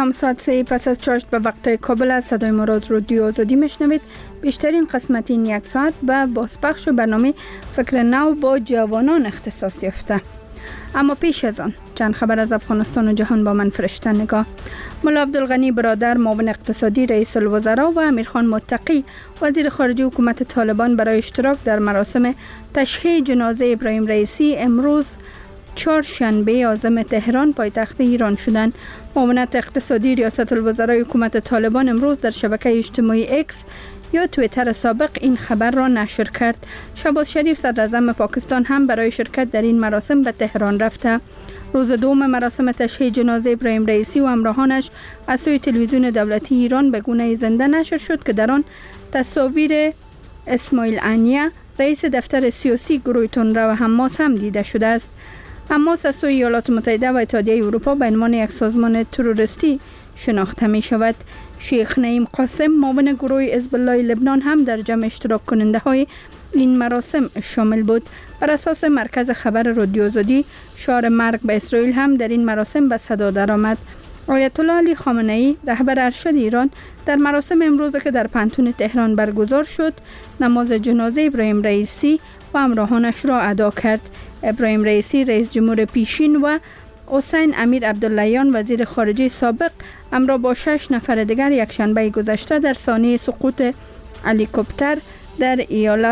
سلام، ساعت 3 پس از چاشت به وقت کابل از صدای مراد رادیو آزادی میشنوید. بیشترین قسمت این یک ساعت به بازپخش برنامه فکر نو با جوانان اختصاص یافته. اما پیش از آن چند خبر از افغانستان و جهان با من فرشته نگاه. ملا عبدالغنی برادر معاون اقتصادی رئیس الوزراء و امیرخان متقی وزیر خارجه حکومت طالبان برای اشتراک در مراسم تشییع جنازه ابراهیم رئیسی امروز چهارشنبه عازم تهران پایتخت ایران شدند. معاونت اقتصادی ریاست الوزرای حکومت طالبان امروز در شبکه اجتماعی اکس یا توییتر سابق این خبر را نشر کرد. شهباز شریف صدر اعظم پاکستان هم برای شرکت در این مراسم به تهران رفته. روز دوم مراسم تشییع جنازه ابراهیم رئیسی و همراهانش از سوی تلویزیون دولتی ایران به گونه زنده نشر شد که در آن تصاویر اسماعیل عنیه رئیس دفتر سیاسی گروه تندرو حماس هم دیده شده است. حماس از سوی ایالات متحده و اتحادیه اروپا به عنوان یک سازمان تروریستی شناخته می شود. شیخ نعیم قاسم معاون گروه حزب الله لبنان هم در جمع اشتراک کننده های این مراسم شامل بود. بر اساس مرکز خبر رادیو آزادی شعار مرگ به اسرائیل هم در این مراسم به صدا درآمد. آیت الله علی خامنه ای رهبر ارشد ایران در مراسم امروز که در پنتون تهران برگزار شد نماز جنازه ابراهیم رئیسی و همراهانش را ادا کرد. ابراهیم رئیسی رئیس جمهور پیشین و حسین امیر عبداللهیان وزیر خارجه سابق همراه با 6 نفر دیگر یک شنبه گذشته در سانحه سقوط هلیکوپتر در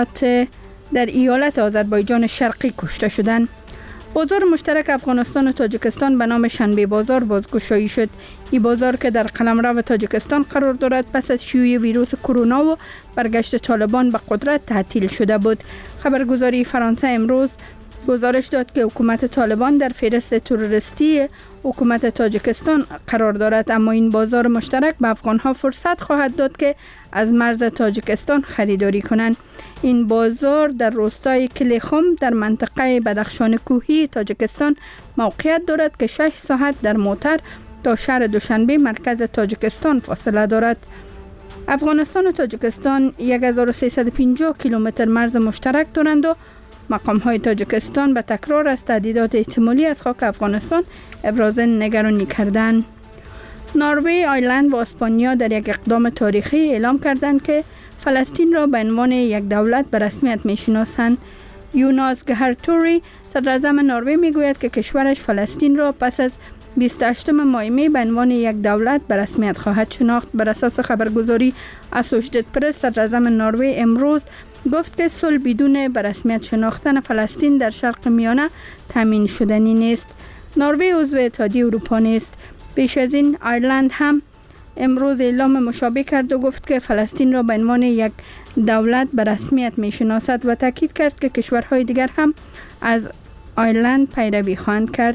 ایالت آذربایجان شرقی کشته شدند. بازار مشترک افغانستان و تاجیکستان به نام شنبه بازار بازگشایی شد. این بازار که در قلمرو تاجیکستان قرار دارد پس از شیوع ویروس کرونا و برگشت طالبان به قدرت تعطیل شده بود. خبرگزاری فرانسه امروز گزارش داد که حکومت طالبان در فهرست تروریستی حکومت تاجیکستان قرار دارد، اما این بازار مشترک به افغانها فرصت خواهد داد که از مرز تاجیکستان خریداری کنند. این بازار در روستای کلیخم در منطقه بدخشان کوهی تاجیکستان موقعیت دارد که 6 ساعت در موتر تا شهر دوشنبه مرکز تاجیکستان فاصله دارد. افغانستان و تاجیکستان 1350 کیلومتر مرز مشترک دارند و مقام‌های تاجیکستان به تکرار از تهدیدات احتمالی از خاک افغانستان ابراز نگرانی کردند. نروژ، آیرلند و اسپانیا در یک اقدام تاریخی اعلام کردند که فلسطین را به عنوان یک دولت به رسمیت می‌شناسند. یوناس گهرتوری صدر اعظم نروژ میگوید که کشورش فلسطین را پس از 28 مای می به عنوان یک دولت به رسمیت خواهد شناخت. بر اساس خبرگزاری اسوشییتد پرس صدر اعظم نروژ امروز گفت که صلح بدون به رسمیت شناختن فلسطین در شرق میانه تامین شدنی نیست. نروژ عضو اتحادیه اروپا نیست. پیش از این آیرلند هم امروز اعلام مشابه کرد و گفت که فلسطین را به عنوان یک دولت به رسمیت میشناسد و تاکید کرد که کشورهای دیگر هم از آیرلند پیروی خواهند کرد.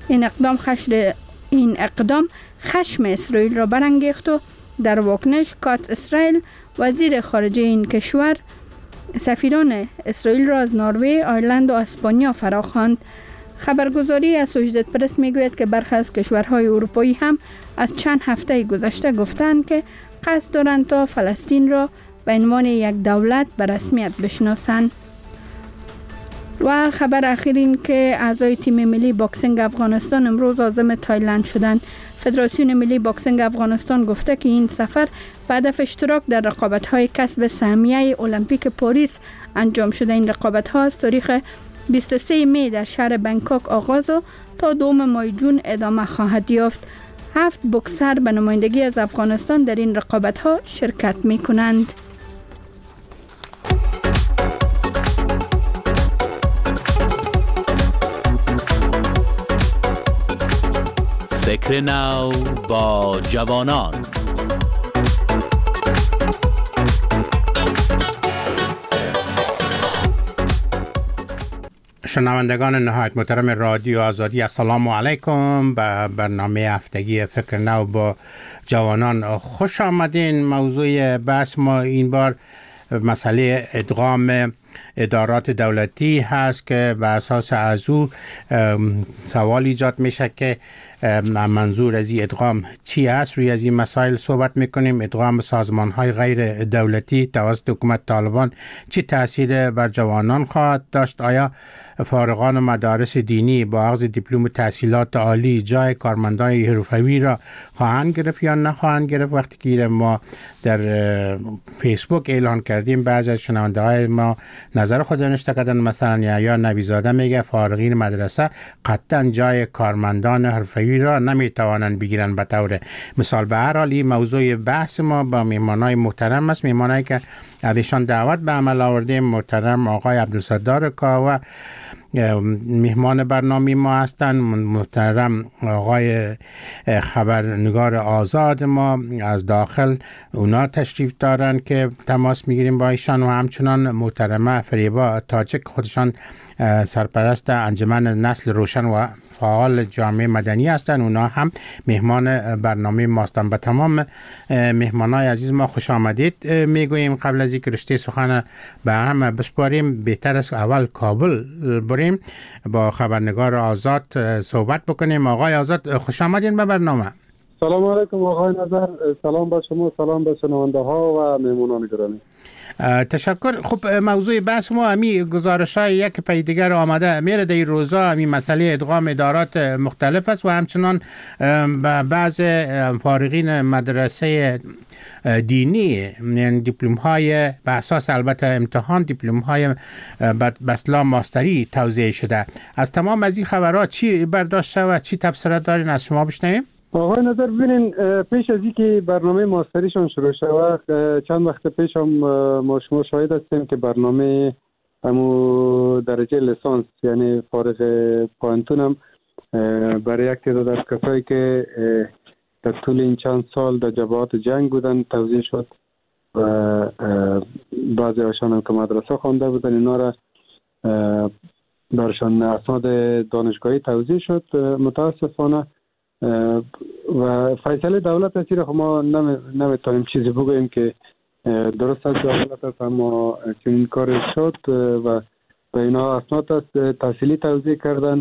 این اقدام خشم اسرائیل را برانگیخت و در واکنش کات اسرائیل وزیر خارجه این کشور سفیران اسرائیل را از نروژ، آیرلند و اسپانیا فراخواند. خبرگزاری اسوشییتد پرس میگوید که برخی از کشورهای اروپایی هم از چند هفته گذشته گفتند که قصد دارند تا فلسطین را به عنوان یک دولت به رسمیت بشناسند. و خبر اخیر این که اعضای تیم ملی باکسینگ افغانستان امروز عازم تایلند شدند. فدراسیون ملی باکسینگ افغانستان گفته که این سفر به هدف اشتراک در رقابت‌های کسب سهمیه المپیک پاریس انجام شده. این رقابت‌ها از تاریخ 23 می در شهر بنکاک آغاز و تا 2 ماه جون ادامه خواهد یافت. 7 بوکسر به نمایندگی از افغانستان در این رقابت‌ها شرکت می‌کنند. فکر نو با جوانان. شنوندگان نهایت محترم رادیو آزادی، السلام علیکم. به برنامه هفتگی فکر نو با جوانان خوش آمدین. موضوع بحث ما این بار مسئله ادغام ادارات دولتی هست که بر اساس از او سوال ایجاد میشه که منظور از این ادغام چی است. روی از این مسائل صحبت میکنیم. ادغام سازمان های غیر دولتی توسط حکومت طالبان چی تاثیر بر جوانان خواهد داشت؟ آیا فارغان مدارس دینی با اخذ دیپلم تحصیلات عالی جای کارمندان حرفه‌ای را خواهند گرفت یا نخواهند گرفت؟ وقتی که ما در فیسبوک اعلان کردیم بعضی از شنونده های ما نظر خود نوشته کردن. مثلا یا نویزاده میگه فارغین مدرسه قطعا جای کارمندان حرفه‌ای را نمیتوانند بگیرن به طور مثال. به هر حال این موضوع بحث ما با میهمانای محترم است، میهمانایی که ازشان دعوت به عمل آوردیم. محترم آقای عبدالستار کاوه میهمان برنامه ما هستند. محترم آقای خبرنگار آزاد ما از داخل اونا تشریف دارن که تماس میگیریم با ایشان، و همچنان محترمه فریبا تاجک خودشان سرپرست انجمن نسل روشن و فعال جامعه مدنی هستند. اونا هم مهمان برنامه ما هستند. به تمام مهمانای عزیز ما خوش آمدید میگوییم. قبل از اینکه رشته سخن به هم بسپاریم بهتر است اول کابل بریم با خبرنگار آزاد صحبت بکنیم. آقای آزاد خوش آمدین به برنامه. سلام علیکم آقای نظر، سلام به شما، سلام به شنونده ها و مهمانان گرامی. تشکر. خب موضوع بحث ما همی گزارش های یک پی دیگر آمده میره در این روزا. همی مسئله ادغام ادارات مختلف است و همچنان بعض فارغین مدرسه دینی دیپلم های به اساس البته امتحان دیپلم های بسلا ماستری توزیع شده. از تمام از این خبرات چی برداشت شد و چی تبصره دارین از شما بشنویم؟ آقای نظر ببینین، پیش از اینکه برنامه ماستریشون شروع شود چند وقت پیش هم ما شما شاهد هستیم که برنامه همو درجه لیسانس یعنی فارغ پوانتون هم برای یک تعداد از کسایی که در طول این چند سال در جبهات جنگ بودن توزیع شد و بعضی هاشان هم که مدرسه خوانده بودن اینا را برشان اسناد دانشگاهی توزیع شد. متاسفانه و فیصله دولت است، ما نمیتونیم چیزی بگوییم که درست از دولت است، اما چنین کار شد و به اینا اسناد تحصیلی توزیع کردن.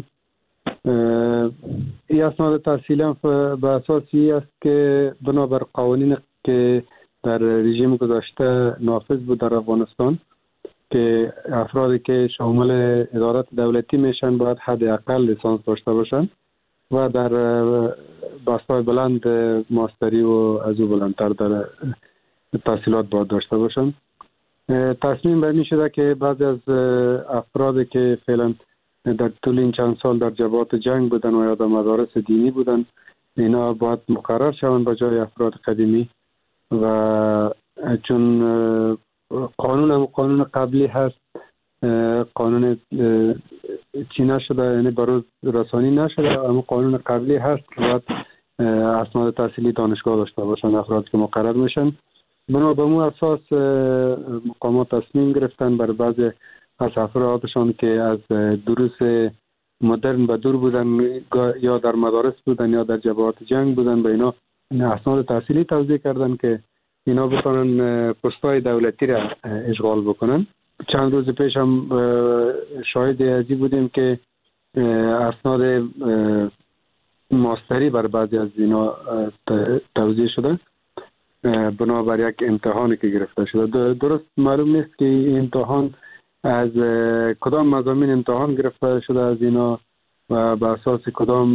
این اسناد تحصیلی هم به اساسی است که بنابر قوانین که در رژیم گذشته نافذ بود در افغانستان که افرادی که شامل ادارات دولتی میشن باید حداقل لیسانس داشته باشن و در بستای بلند ماستری و از او بلندتر در تحصیلات باید داشته باشن. تصمیم بر این شده که بعضی از افرادی که فعلا در طول این چند سال در جبهات جنگ بودن و یا در مدارس دینی بودن اینا باید مقرر شوند به جای افراد قدیمی و چون قانون قبلی هست، قانون چی نشده یعنی بروز رسانی نشده، اما قانون قبلی هست که باید اسناد تحصیلی دانشگاه داشته باشن افراد که مقرر میشن. بنا به اون اساس مقامات تصمیم گرفتن بر بعضی از افرادشان که از دروس مدرن به دور بودن یا در مدارس بودن یا در جبهات جنگ بودن به اینا اسناد تحصیلی توزیع کردن که اینا بتونن پست‌های دولتی را اشغال بکنن. چند روز پیش هم شاهد ازی بودیم که اسناد ماستری بر بعضی از اینا توزیع شده بنابر یک امتحانی که گرفته شده. درست معلوم نیست که این امتحان از کدام مضامین امتحان گرفته شده از اینا و به اساس کدام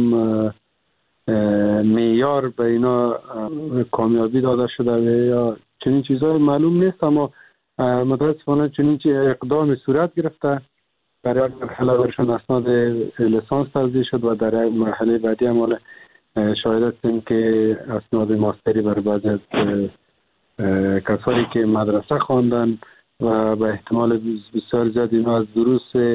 معیار به اینا کامیابی داده شده یا چنین چیزهای معلوم نیست، اما متاسفانه چنین اقدام صورت گرفته. برای مرحله برشان اسناد لیسانس توزیع شد و در مرحله بعدی هم شاهد هستیم که اسناد ماستری برای بعضی از کسانی که مدرسه خواندن و به احتمال بسیار زیاد اینا از دروس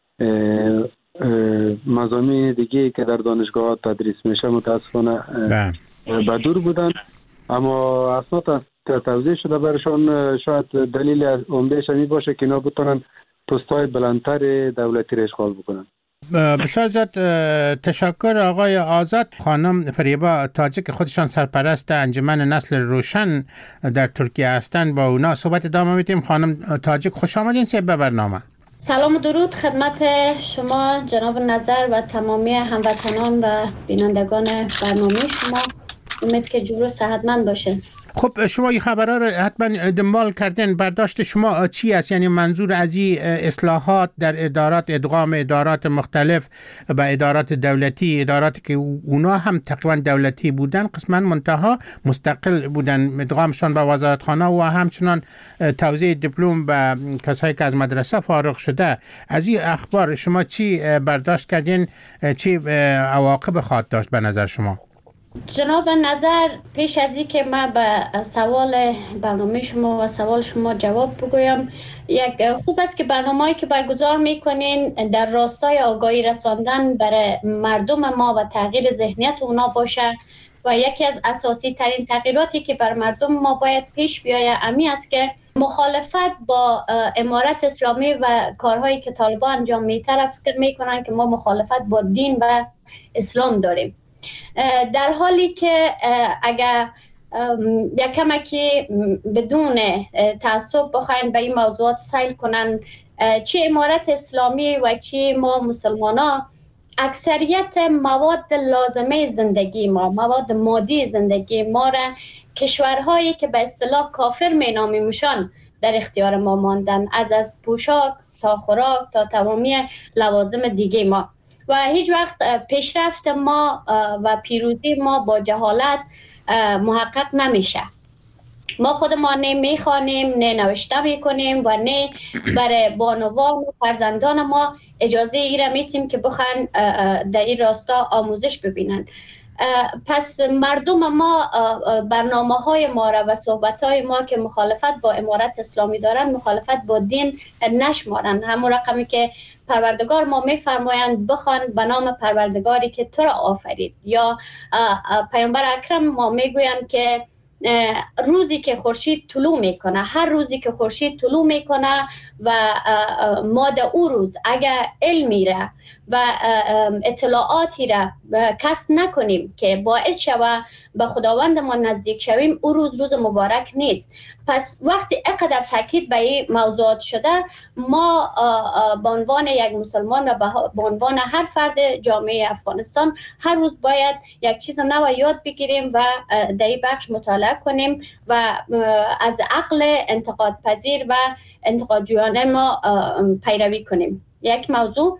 مضامین دیگه که در دانشگاه تدریس میشه متاسفانه به دور بودن، اما اسناد توزیع شده برشان. شاید دلیل عمده‌اش این باشه که اینا بتونن پست‌های بلندتر دولتی را اشغال بکنن. بسیار زیاد تشکر آقای آزاد. خانم فریبا تاجک خودشان سرپرست انجمن نسل روشن در ترکیه هستند، با اونا صحبت ادامه میدیم. خانم تاجک خوش آمدین به برنامه. سلام و درود خدمت شما جناب نظر و تمامی هموطنان و بینندگان برنامه شما. امید که جور و صحتمند باشه. خب شما این خبرها رو حتما دنبال کردین، برداشت شما چی است؟ یعنی منظور از این اصلاحات در ادارات، ادغام ادارات مختلف و ادارات دولتی، اداراتی که اونا هم تقریبا دولتی بودن قسما منتها مستقل بودن، ادغامشان به وزارتخانه و همچنان توزیع دیپلم به کسایی که از مدرسه فارغ شده. از این اخبار شما چی برداشت کردین؟ چی عواقب خواهد داشت به نظر شما؟ جناب نظر، پیش از این که من به سوال برنامه شما و سوال شما جواب بگویم، خوب است که برنامه‌ای که برگزار میکنین در راستای آگاهی رساندن برای مردم ما و تغییر ذهنیت اونا باشه و یکی از اساسی ترین تغییراتی که بر مردم ما باید پیش بیاید امی است که مخالفت با امارت اسلامی و کارهایی که طالبان انجام میتره فکر میکنن که ما مخالفت با دین و اسلام داریم، در حالی که اگر یک کمکی بدون تعصب بخواین به این موضوعات سیل کنن، چه امارت اسلامی و چه ما مسلمانا، اکثریت مواد لازمه زندگی ما، مواد مادی زندگی ما را کشورهایی که به اصطلاح کافر مینامیمشان در اختیار ما ماندن، از پوشاک تا خوراک تا تمامی لوازم دیگه ما، و هیچ وقت پیشرفت ما و پیروزی ما با جهالت محقق نمیشه. ما خود ما نه میخوانیم، نه نوشته میکنیم و نه برای بانوان و فرزندان ما اجازه ای را میتیم که بخوان در این راستا آموزش ببینن. پس مردم ما برنامه های ما را و صحبت های ما که مخالفت با امارت اسلامی دارن مخالفت با دین نشمارن. همون رقمی که پروردگار ما میفرمایند بخوان به نام پروردگاری که تو را آفرید، یا پیامبر اکرم ما میگویند که روزی که خورشید طلوع میکنه، هر روزی که خورشید طلوع میکنه و ما در او روز اگر علمی را و اطلاعاتی را کسب نکنیم که باعث شوه به خداوند ما نزدیک شویم، او روز مبارک نیست. پس وقتی اینقدر تاکید به این موضوعات شده، ما به عنوان یک مسلمان و به عنوان هر فرد جامعه افغانستان هر روز باید یک چیز نو یاد بگیریم و در این بخش مطالعه کنیم و از عقل انتقاد پذیر و انتقاد جویانه ما پیروی کنیم. یک موضوع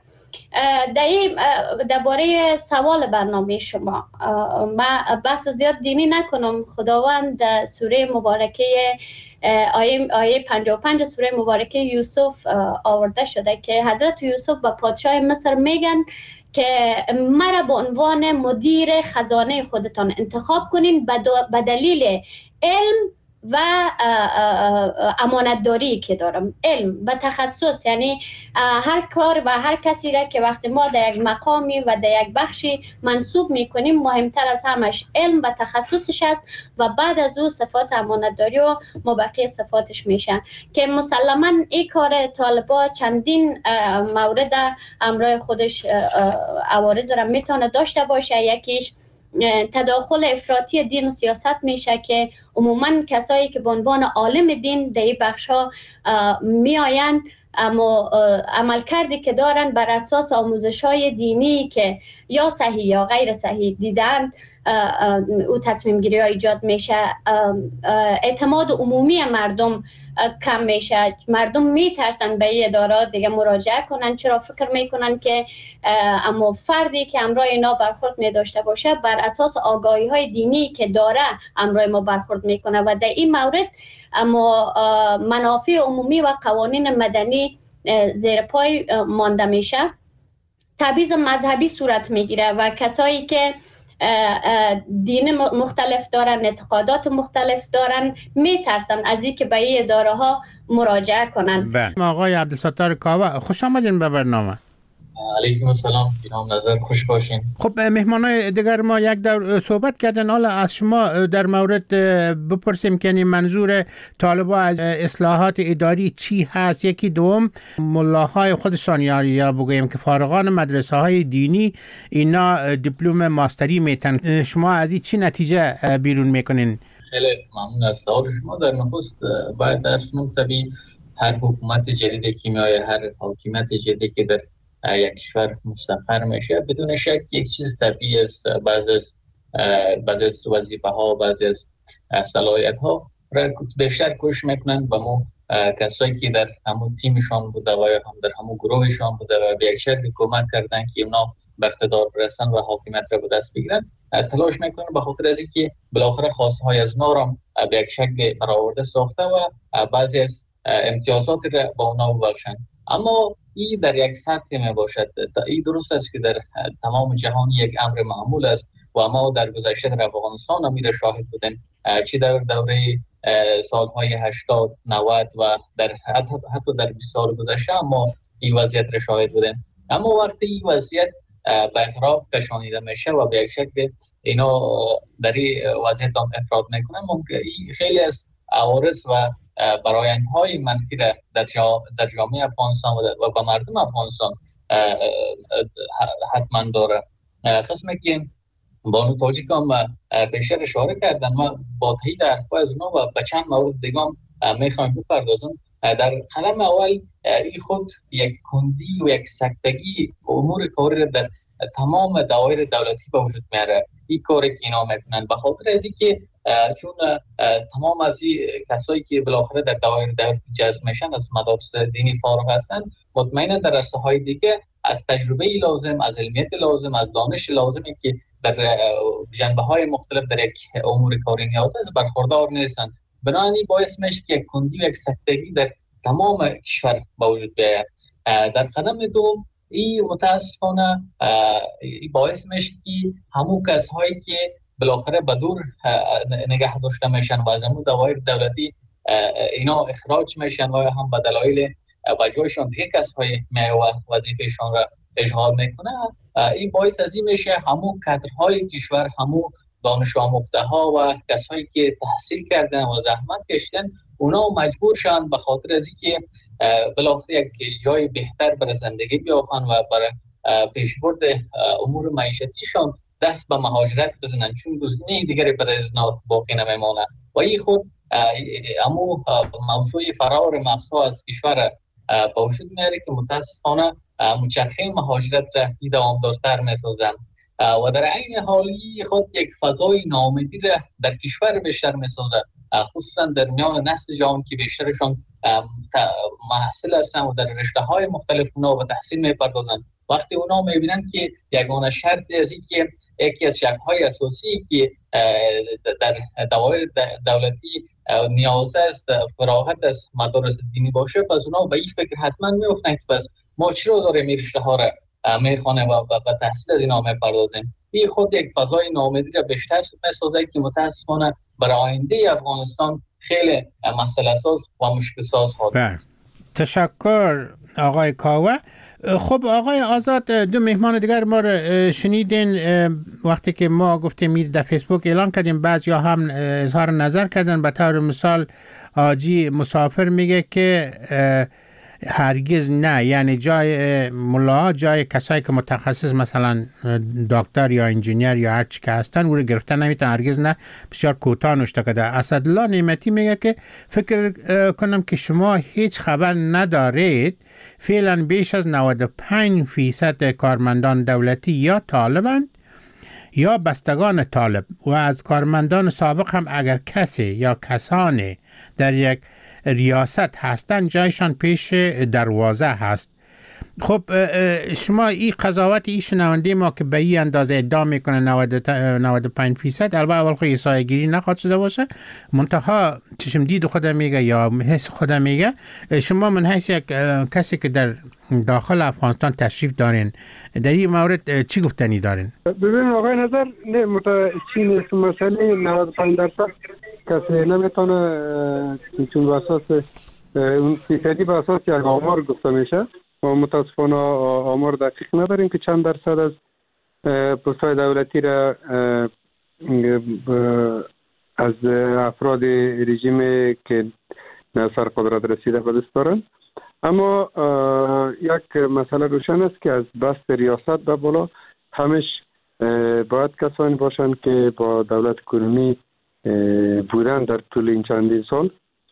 درباره سوال برنامه شما، من بحث زیاد دینی نکنم. خداوند سوره مبارکه آیه 55 سوره مبارکه یوسف آورده شده که حضرت یوسف به پادشاه مصر میگن که مرا به عنوان مدیر خزانه خودتان انتخاب کنین به دلیل علم و امانتداری که دارم. علم و تخصص، یعنی هر کار و هر کسی را که وقتی ما در یک مقامی و در یک بخشی منصوب میکنیم، مهمتر از همش علم و تخصصش است و بعد از او صفات امانتداری و مبقی صفاتش میشن که مسلما این کار طالبا چندین مورد امرای خودش عوارض را میتونه داشته باشه. یکیش تداخل افراطی دین و سیاست میشه که عموما کسایی که به عنوان عالم دین در این بخش ها می آین، اما عملکردی که دارن بر اساس آموزش های دینی که یا صحیح یا غیر صحیح دیدن، او تصمیم گیری ها ایجاد میشه. اعتماد عمومی مردم کم میشه، مردم میترسن به این ادارات دیگه مراجعه کنن، چرا فکر میکنن که اما فردی که امرای اینا برخورد میداشته باشه بر اساس آگاهی های دینی که داره امرای ما برخورد میکنه و در این مورد اما منافع عمومی و قوانین مدنی زیر پای مانده میشه. تبعیض مذهبی صورت میگیره و کسایی که دین مختلف دارن، اعتقادات مختلف دارن، میترسن از اینکه به این اداره ها مراجعه کنن. آقای عبدالستار کاوه خوش آمدین به برنامه. علیکم السلام، جناب نظر خوش باشین. خب مهمانای دیگر ما یک دور صحبت کردن، حالا از شما در مورد بپرسیم که منظور طالبا از اصلاحات اداری چی هست. یکی دوم ملاهای خودشان یا بگوییم که فارغان مدرسه های دینی اینا دیپلم ماستری میتن، شما از این چی نتیجه بیرون میکنین؟ خیلی ممنون از سوال شما. در نخست باید در طبیعی هر حکومت جدید که میای، هر حاکمیت جدیدی که در یک کشور مستقر میشه، بدون شک یک چیز طبیعی است. بعضی از وظیفه ها، بعضی از صلاحیت ها را بیشتر کش میکنن به مو کسایی که در همون تیمشان بوده و یا هم در همون گروهشان بوده و به یک شکل کمک کردن که اونا به اقتدار برسن و حاکمیت را به دست بگیرن. تلاش میکنن به خاطر از اینکه بالاخره خواسته های از اونا را به یک شکل برآورده ساخته و بعضی از امتیازات را با اونا ببخشن. اما این در یک سطح می باشد. این درست است که در تمام جهان یک امر معمول است و ما در گذشته در افغانستان هم شاهد بودیم، چی در دوره سالهای 80 90 و در حتی در 20 سال گذشته ما این وضعیت را شاهد بودیم. اما وقتی این وضعیت به اخراج کشانیده میشه و به یک شکل اینا در این وضعیت هم افراد میکنن، ممکن خیلی از عوارض و برآیندهای منفی را در جامعه افغانستان و با مردم افغانستان حتما داره. قسمی که بانو تاجیک هم بیشتر اشاره کردن، ما با تایید حرفای از اونا و به چند مورد دیگه هم میخوایم بپردازم. در قدم اول این خود یک کندی و یک سکتگی امور کاری را در تمام دوایر دولتی به وجود میاره. این کاری که اینا میکنن به خاطر از اینکه چون تمام از این کسایی که بالاخره در دوایر دولتی جذب میشن از مدارس دینی فارغ هستن، مطمئنا در رشته‌های دیگه از تجربه لازم، از علمیت لازم، از دانش لازمی که در جنبه‌های مختلف در یک امور کاری نیاز است برخوردار نیستن. بنابراین باعث میشه که یک کندی و یک سکتگی در تمام کشور به وجود بیاید. در قدم دوم این متاسفانه باعث میشه که همون کسایی که بالاخره به دور نگه داشته میشن و از همون دوایر دولتی اینا اخراج میشن و هم به دلایل و جایشان دیگه کسای و وظیفهشان را اشغال میکنه. این باعث از این میشه همون کادرهای کشور، همون دانش آموخته ها و کسایی که تحصیل کردن و زحمت کشیدن، اونا مجبور شدن به خاطر از اینکه بالاخره یک جای بهتر برای زندگی بیابن و برای پیشبرد امور معیشتیشان دست به مهاجرت بزنن، چون گزینه دیگری برای از باقی نمیمونه. و این خود امو موضوع فرار مغزها از کشور با وجود میاره که متاسفانه مچرخه مهاجرت را دوامدارتر میسازن و در عین حالی خود یک فضای ناامیدی را در کشور بیشتر میسازه، خصوصا در میان نسل جوان که بیشترشون محصل هستن و در رشته‌های مختلف اونا به تحصیل میپردازن. وقتی اونا میبینن که یگانه شرط از اینکه یکی از شرط‌های اساسی که در دوایر دولتی نیاز است فراغت از مدارس دینی باشه، پس اونا به این فکر حتما میافتن که پس ما چرا داریم این رشته‌ها را میخوانه و تحصیل از اینا میپردازیم. این خود یک فضای ناامیدی را بیشتر میسازه که متاسفانه برای آینده افغانستان خیلی مسئله ساز و مشکل ساز خواهد. تشکر آقای کاوه. خب آقای آزاد، دو مهمان دیگر ما رو شنیدین وقتی که ما گفتیم در فیسبوک اعلان کردیم، بعضیا هم اظهار نظر کردن. به طور مثال آجی مسافر میگه که هرگز نه، یعنی جای ملا، جای کسایی که متخصص مثلا دکتر یا انجینیر یا هر چی که هستن او رو گرفتن نمیتون، هرگز نه، بسیار کوتاه نوشته کرده. اسدالله نعمتی میگه که فکر کنم که شما هیچ خبر ندارید، فعلا بیش از 95% کارمندان دولتی یا طالبند یا بستگان طالب و از کارمندان سابق هم اگر کسی یا کسانی در یک ریاست هستند جایشان پیش دروازه هست. خب شما این قضاوت این شنونده ما که به این اندازه ادعا میکنه 95%، البته اول خود ایسای گیری نخواد شده باشه، منتها چشم دید خودم میگه یا حس خودم میگه. شما من حیث یک کسی که در داخل افغانستان تشریف دارین، در این مورد چی گفتنی دارین؟ ببین آقای نظر، نه چین مسئله 95% کسی نمیتونه چون به اساس اون فیصدی به اساس یک آمار گفته میشه. ما متاسفانه آمار دقیق نداریم که چند درصد از پست‌های دولتی را از افراد رژیم که سر قدرت رسیده به دست دارند. اما یک مسئله روشن است که از بست ریاست به بالا همش باید کسانی باشند که با دولت کنونی بودن در طول این چندین سال،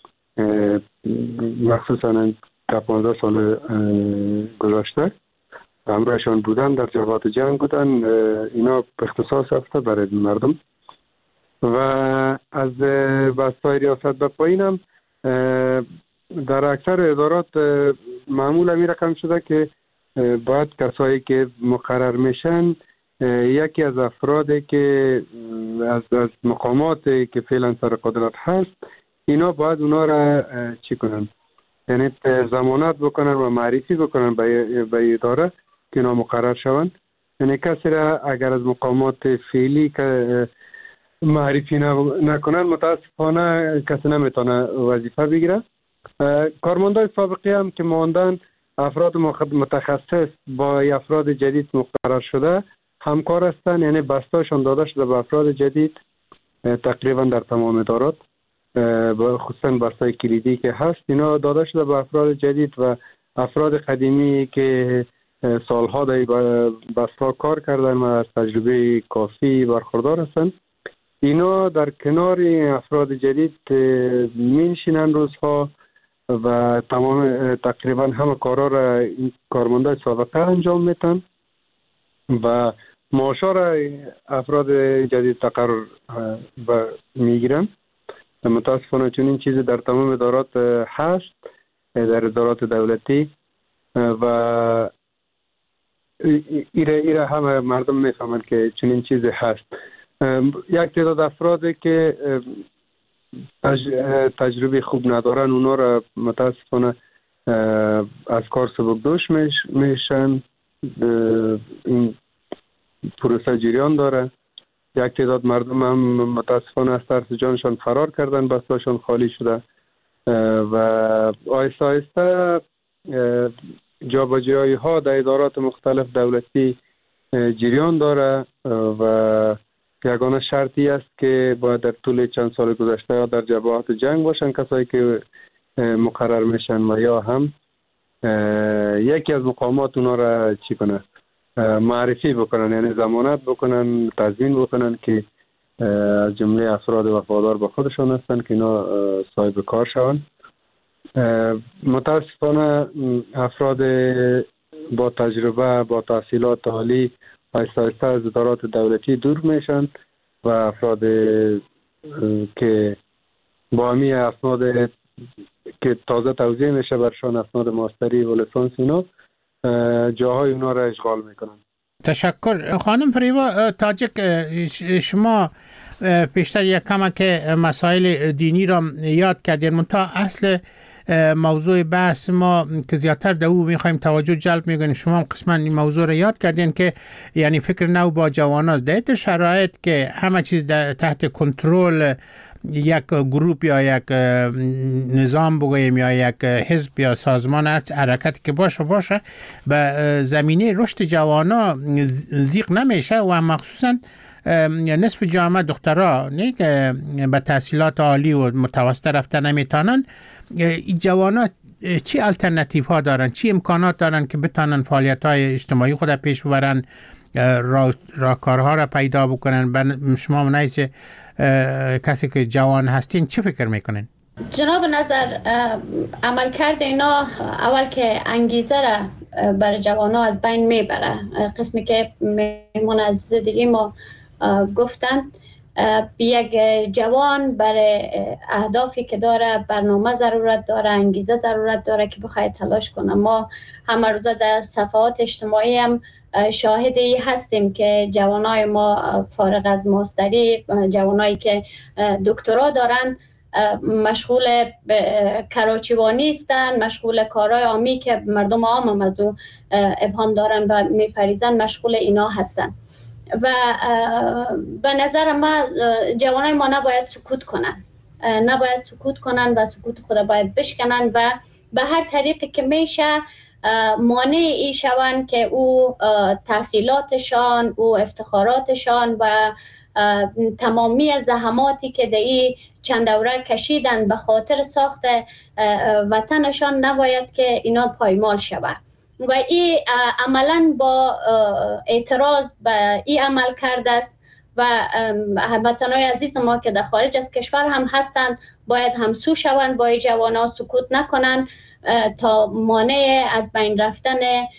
مخصوصا در 15 سال گذشته همراهشان بودن، در جبهات جنگ بودن، اینا اختصاص یافته برای مردم. و از بستای ریاست به پایین هم در اکثر ادارات معمولا می رقم شده که باید کسایی که مقرر میشن یکی از افرادی که از مقاماتی که فعلا سر قدرت هست، اینا باید اونا را چی کنن، یعنی ضمانت بکنن و معرفی بکنن به اداره که اینا مقرر شوند. یعنی کسی را اگر از مقامات فعلی که معرفی نکنن متاسفانه کسی نمیتونه وظیفه بگیره. کارمندای سابقی هم که ماندن، افراد متخصص با افراد جدید مقرر شده همکار هستند، یعنی بستاشون داده شده به افراد جدید تقریبا در تمام ادارات، خصوصا بستای کلیدی که هست اینا داده شده به افراد جدید و افراد قدیمی که سالها در بستا کار کردن و از تجربه کافی برخوردار هستند. اینا در کنار افراد جدید می‌نشینن روزها و تمام تقریبا همه کارا را این کارمندای سابقه انجام میتن و معاشا را افراد جدید تقرر میگیرن. متاسفانه چون این چیز در تمام ادارات هست، در ادارات دولتی، و ایره همه مردم میفهمند که چون این چیز هست. یک تعداد افرادی که تجربه خوب ندارن اونا را متاسفانه از کار سبکدوش میشن. این پروسه جریان داره. یک تعداد مردم هم متاسفانه از ترس جانشان فرار کردن، بستاشان خالی شده و آهسته آهسته جابجایی ها در ادارات مختلف دولتی جریان داره و یگانه شرطی است که باید در طول چند سال گذشته یا در جبهات جنگ باشن کسایی که مقرر میشن و یا هم یکی از مقامات اونا را چی کنه، معرفی بکنن، یعنی ضمانت بکنن، تضمین بکنن که از جمله افراد وفادار به خودشان هستن که اینا صاحب کار شوند. متاسفانه افراد با تجربه، با تحصیلات عالی آهسته آهسته از ادارات دولتی دور میشن و افراد که با همی اسناد که تازه توزیع میشه برشان، اسناد ماستری و لیسانس، اینا جاهای اونا را اشغال میکنن. تشکر. خانم فریبا تاجک، شما پیشتر یک کمک مسائل دینی را یاد کردین، منتها اصل موضوع بحث ما که زیادتر در او میخوایم توجه جلب میکنیم، شما هم قسما این موضوع را یاد کردین که یعنی فکر نو با جواناست. در شرایط که همه چیز تحت کنترل یک گروپ یا یک نظام بگوییم یا یک حزب یا سازمان حرکتی که باشه به زمینه رشد جوانا زیق نمیشه و مخصوصا نصف جامعه دخترها نه که به تحصیلات عالی و متوسط رفتن نمیتونن. این جوانا چی الٹرناتیو ها دارن، چی امکانات دارن که بتونن فعالیت های اجتماعی خود پیش ببرن، راهکارها را پیدا بکنن؟ شما منایز کسی که جوان هستین چه فکر میکنین؟ جناب نظر، عملکرد اینا اول که انگیزه را برای جوانا از بین میبره. قسمی که مهمان عزیز دیگه ما گفتن، یک جوان برای اهدافی که داره برنامه ضرورت داره، انگیزه ضرورت داره که بخواد تلاش کنه. ما همه روزه در صفحات اجتماعی هم شاهدی هستیم که جوانای ما فارغ از ماستری، جوانایی که دکترا دارن، مشغول کراچیوانی هستن، مشغول کارهای عامی که مردم عام هم از او ابهام دارن و میپریزن، مشغول اینا هستن. و به نظر ما جوانای ما نباید سکوت کنن و سکوت خود باید بشکنن و به هر طریقی که میشه مانع ای شوند که او تحصیلاتشان، او افتخاراتشان و تمامی زحماتی که در این چند دوره کشیدن به خاطر ساخت وطنشان نباید که اینا پایمال شود. و این عملا با اعتراض به این عمل کرده است و هموطنان عزیز ما که در خارج از کشور هم هستند باید همسو شوند با این جوانان، سکوت نکنند تا مانع از بین رفتن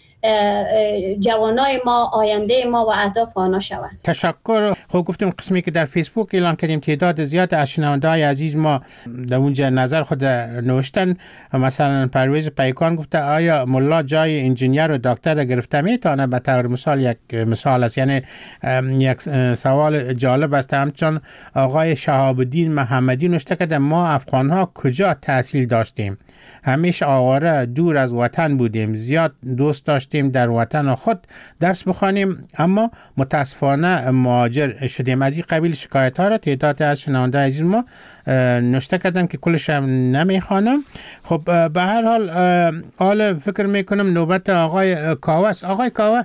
جوانای ما، آینده ما و اهداف آنها شوند. تشکر. خب گفتیم قسمی که در فیسبوک اعلان کردیم تعداد زیاد از شنونده‌های عزیز ما در اونجا نظر خود نوشتن. مثلا پرویز پیکان گفته آیا ملا جای انجینیر و دکتر گرفته میتونه؟ به طور مثال یک مثال است، یعنی یک سوال جالب است. همچون آقای شهاب الدین محمدی نوشته که ما افغان‌ها کجا تحصیل داشتیم؟ همیشه آواره دور از وطن بودیم، زیاد دوست داشتیم در وطن خود درس بخوانیم، اما متاسفانه مهاجر شدیم. از این قبیل شکایت ها را تعداد از شنونده عزیز ما نوشته کردن که کلش هم نمیخوانم. خب به هر حال فکر میکنم نوبت آقای کاوه است. آقای کاوه،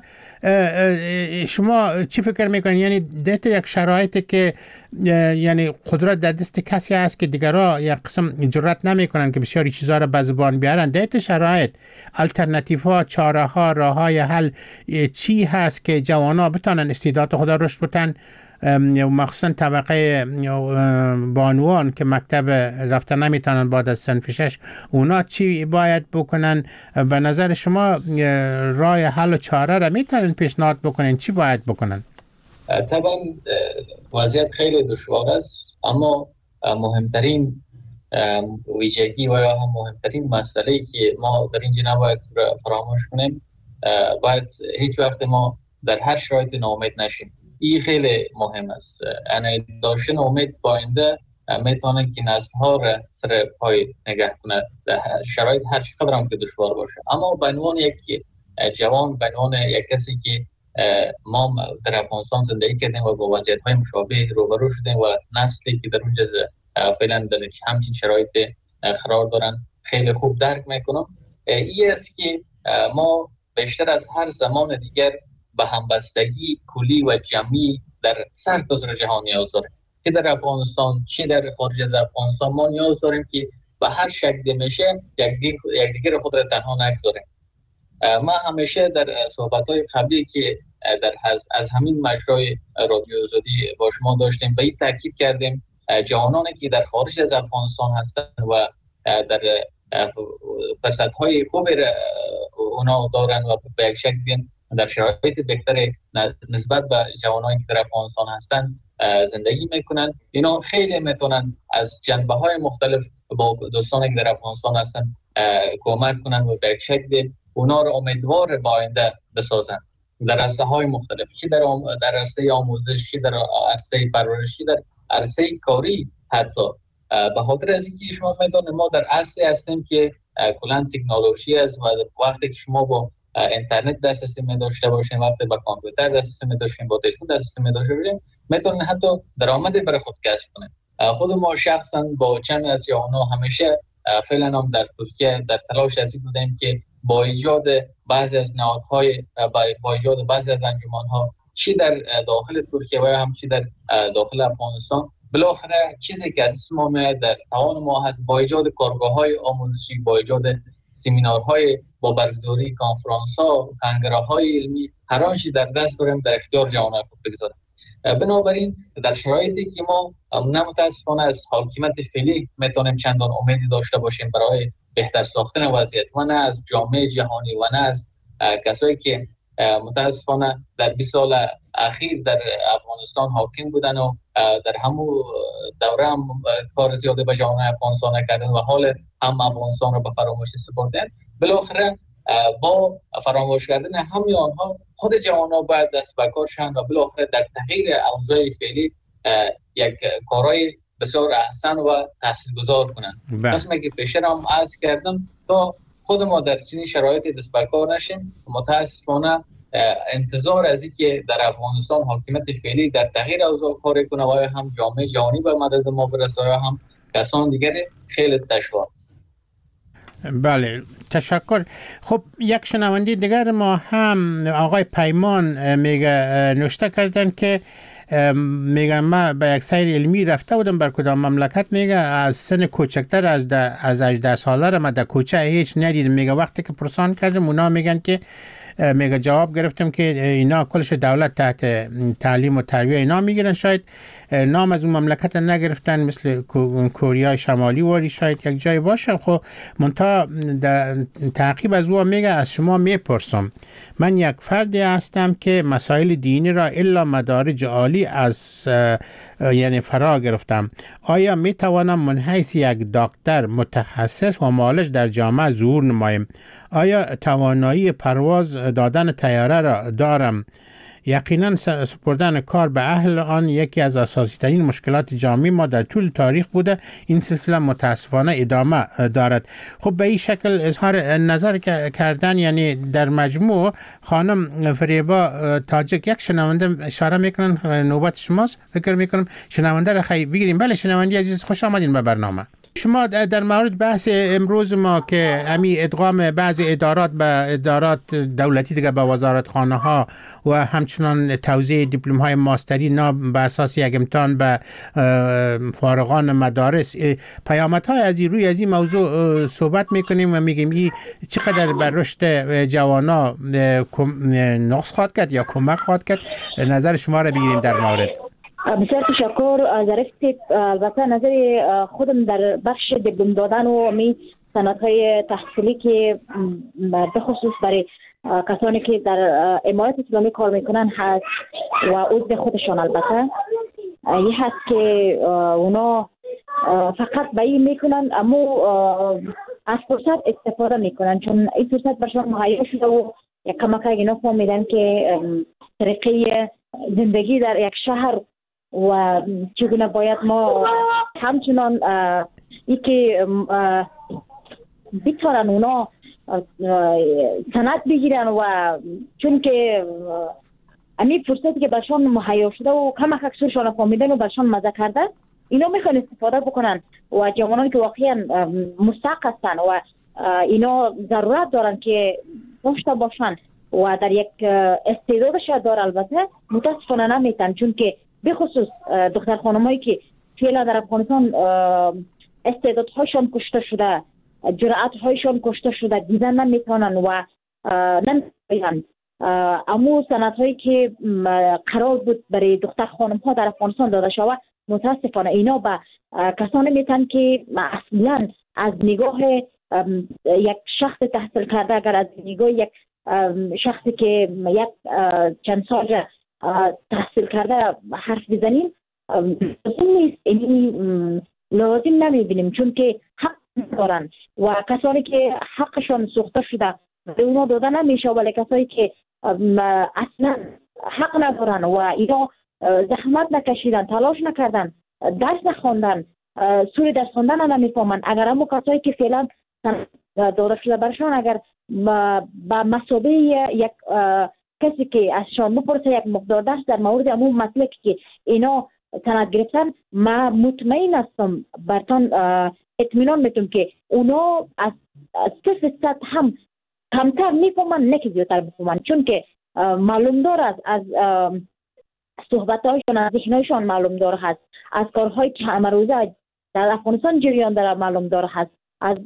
شما چی فکر میکنید؟ یعنی در یک شرایطی که یعنی قدرت در دست کسی هست که دیگرها یک قسم جرأت نمیکنن که بسیاری چیزا را به زبان بیارن، در شرایط الटरनेटिव ها، چاره ها، راه های حل چی هست که جوانا بتونن استعداد خود رشد بدن؟ مخصوصا طبقه بانوان که مکتب رفته نمیتونن بعد از صنف 6، اونا چی باید بکنن؟ به نظر شما راه حل و چاره را میتونن پیشنهاد بکنن؟ چی باید بکنن؟ طبعا وضعیت خیلی دشوار است، اما مهمترین ویژگی و یا هم مهمترین مسئله که ما در اینجا نباید فراموش کنیم، باید هیچ وقت ما در هر شرایط ناامید نشیم. این خیلی مهم است. یعنی داشتن امید با آینده میتونه که نسل‌ها را سر پای نگه کنه در شرایط هر چقدر هم که دشوار باشه. اما به عنوان یک جوان، به عنوان یک کسی که ما در افغانستان زندگی کردیم و با وضعیت‌های مشابه روبرو شدیم و نسلی که در اونجا فعلا در همچین شرایط قرار دارن خیلی خوب درک میکنم. این است که ما بیشتر از هر زمان دیگر به همبستگی کلی و جمعی در سرتاسر جهان نیاز داریم، که در افغانستان چه در خارج از افغانستان. ما نیاز داریم که به هر شکل میشه یکدیگر خود را تنها نگذاریم. ما همیشه در صحبت‌های قبلی که از همین مجرای رادیو آزادی با شما داشتیم به این تاکید کردیم جوانانی که در خارج از افغانستان هستند و در فرصت‌های خوبی اونا دارن و به یک شکل در شرایط بهتری نسبت به جوانانی که در افغانستان هستند زندگی میکنن. اینا خیلی میتونن از جنبه‌های مختلف با دوستانی که در افغانستان هستن کمک کنن و به یک شکل اونا رو امیدوار به آینده بسازن در رشته‌های مختلف، چی در عرصه آموزش، چی در عرصه پرورش، چی در عرصه کاری. حتی به خاطر از اینکه شما میدونید ما در عصری هستیم که کلا تکنولوژی است و وقتی که شما با اینترنت دسترسی داشته باشین، وقتی با کامپیوتر دسترسی داشتین، با تلفن دسترسی داشته باشین، میتونین حتی درآمدی برای خود کسب کنین. خود ما شخصا با چند از جوانان همیشه فعلا هم در ترکیه در تلاش ازی بودیم که با ایجاد بعضی از نهادهای با ایجاد بعضی از انجمن‌ها چی در داخل ترکیه و هم چی در داخل افغانستان بالاخره چیزی که از ما در توان ما هست با ایجاد کارگاه‌های آموزشی، با ایجاد سمینارهای، با برگزاری کنفرانس‌ها، کنگره‌های علمی، هر آنچه در دست داریم در اختیار جوانان خود بگذاریم. بنابراین در شرایطی که ما متاسفانه از حاکمیت فعلی میتونیم چندان امیدی داشته باشیم برای بهتر ساختن وضعیت و نه از جامعه جهانی و نه از کسایی که متاسفانه در 20 سال اخیر در افغانستان حاکم بودن و در همون دوره هم کار زیاده به جوانان افغانستان کردن و حال هم افغانستان رو به فراموشی سپردن. بالاخره با فراموش کردن همه آنها خود جوانان باید دست به کار شوند و بالاخره در تغییر اوضاع فعلی یک کارهای بسیار احسن و تاثیرگذار کنند. قسمی که پیشتر هم عرض کردم تا خود ما در چنین شرایطی دست به کار نشیم. متاسفانه انتظار از اینکه در افغانستان حاکمیت فعلی در تغییر اوضاع کار کنه و هم جامعه جهانی به مدد ما برسه یا هم کسان دیگری خیلی دشوار است. بله تشکر. خب یک شنونده دیگر ما هم آقای پیمان میگه نوشته کردن که میگم ما به یک سیر علمی رفته بودم بر کدام مملکت، میگه از سن کوچکتر از 18 ساله را ما در کوچه هیچ ندیدم. میگه وقتی که پرسان کردم اونا میگن که میگه جواب گرفتم که اینا کلش دولت تحت تعلیم و تربیه اینا میگیرن، شاید نام از اون مملکت نگرفتن مثل کره شمالی ولی شاید یک جای باشه. خب منتها تعقیب از او میگه از شما میپرسم، من یک فردی هستم که مسائل دینی را الا مدارج عالی از یعنی فرا گرفتم، آیا میتوانم من حیث یک دکتر متخصص و معالج در جامعه ظهور نمایم؟ آیا توانایی پرواز دادن طیاره را دارم؟ یقینا سپردن کار به اهل آن یکی از اساسی ترین مشکلات جامعه ما در طول تاریخ بوده، این سلسله متاسفانه ادامه دارد. خب به این شکل اظهار نظر کردن، یعنی در مجموع خانم فریبا تاجک یک شنونده اشاره میکنن نوبت شماست، فکر میکنم شنونده را خیلی بگیریم. بله شنونده عزیز خوش آمدین به برنامه. شما در مورد بحث امروز ما که امی ادغام بعضی ادارات به ادارات دولتی دیگه به وزارتخانه ها و همچنان توزیع دیپلم های ماستری نام به اساس یک امتحان به فارغان مدارس، پیامدهای از این روی از این موضوع صحبت میکنیم و میگیم این چقدر بر رشد جوانا نقص خواهد کرد یا کمک خواهد کرد. نظر شما را بگیریم در مورد. بسیار تشکر. ظریف البته نظر خودم در بخش دیپلم دادن و می سندهای تحصیلی که به خصوص برای کسانی که در امارات اسلامی کار میکنن هست و عضو خودشان البته این هست که اونا فقط به این میکنن اما از فرصت استفاده میکنن، چون این فرصت برشان مهیا شده و یک کمک اینا فهمیدن که طریقه زندگی در یک شهر و چگونه باید ما همچنان ای که بیتارن اونا سند بگیرن و چون که امی فرصتی که برشان مهیا شده و کمک اکثرشان فهمیدن و برشان مزه کرده اینا میخوان استفاده بکنن و جوانان که واقعا مستحق هستن و اینا ضرورت دارن که داشته باشن و در یک استعدادش دار البته متاسفانه نمیتن، چون که به خصوص دختر خانمایی که فعلا در افغانستان استعدادهایشان کشته شده، جرأتهایشان کشته شده، دیدن نمیتونن و نمیتونن. اما سندهایی که قرار بود برای دختر خانم ها در افغانستان داده شود متاسفانه اینا به کسانی میتن که اصلا از نگاه یک شخص تحصیل کرده، اگر از نگاه یک شخصی که یک چند سال تحصیل کرده حرف بزنیم لازم نیست، لازم نمیبینیم، چون که حق دارن و کسانی که حقشان سوخته شده به اونا داده نمیشه، ولی کسانی که اصلا حق ندارن و اینا زحمت نکشیدن، تلاش نکردن، درس نخوندن، سوی درس خوندن نمیفهمن، اگر همون کسایی که فعلا داده شده برشان اگر با مسابقه یک کسی که از شما بپرسه یک مقدار درس در مورد همون مسئله که اینا سند گرفتن، ما مطمئن هستم برتان اطمینان میتونم که اونا از 3% هم کمتر میفهمن، نه که زیادتر بفهمن، چون که معلوم دار از صحبت‌هایشان، از ذهن‌هایشان معلوم دار هست، از کارهایی که همه روزه در افغانستان جریان داره معلوم دار هست، از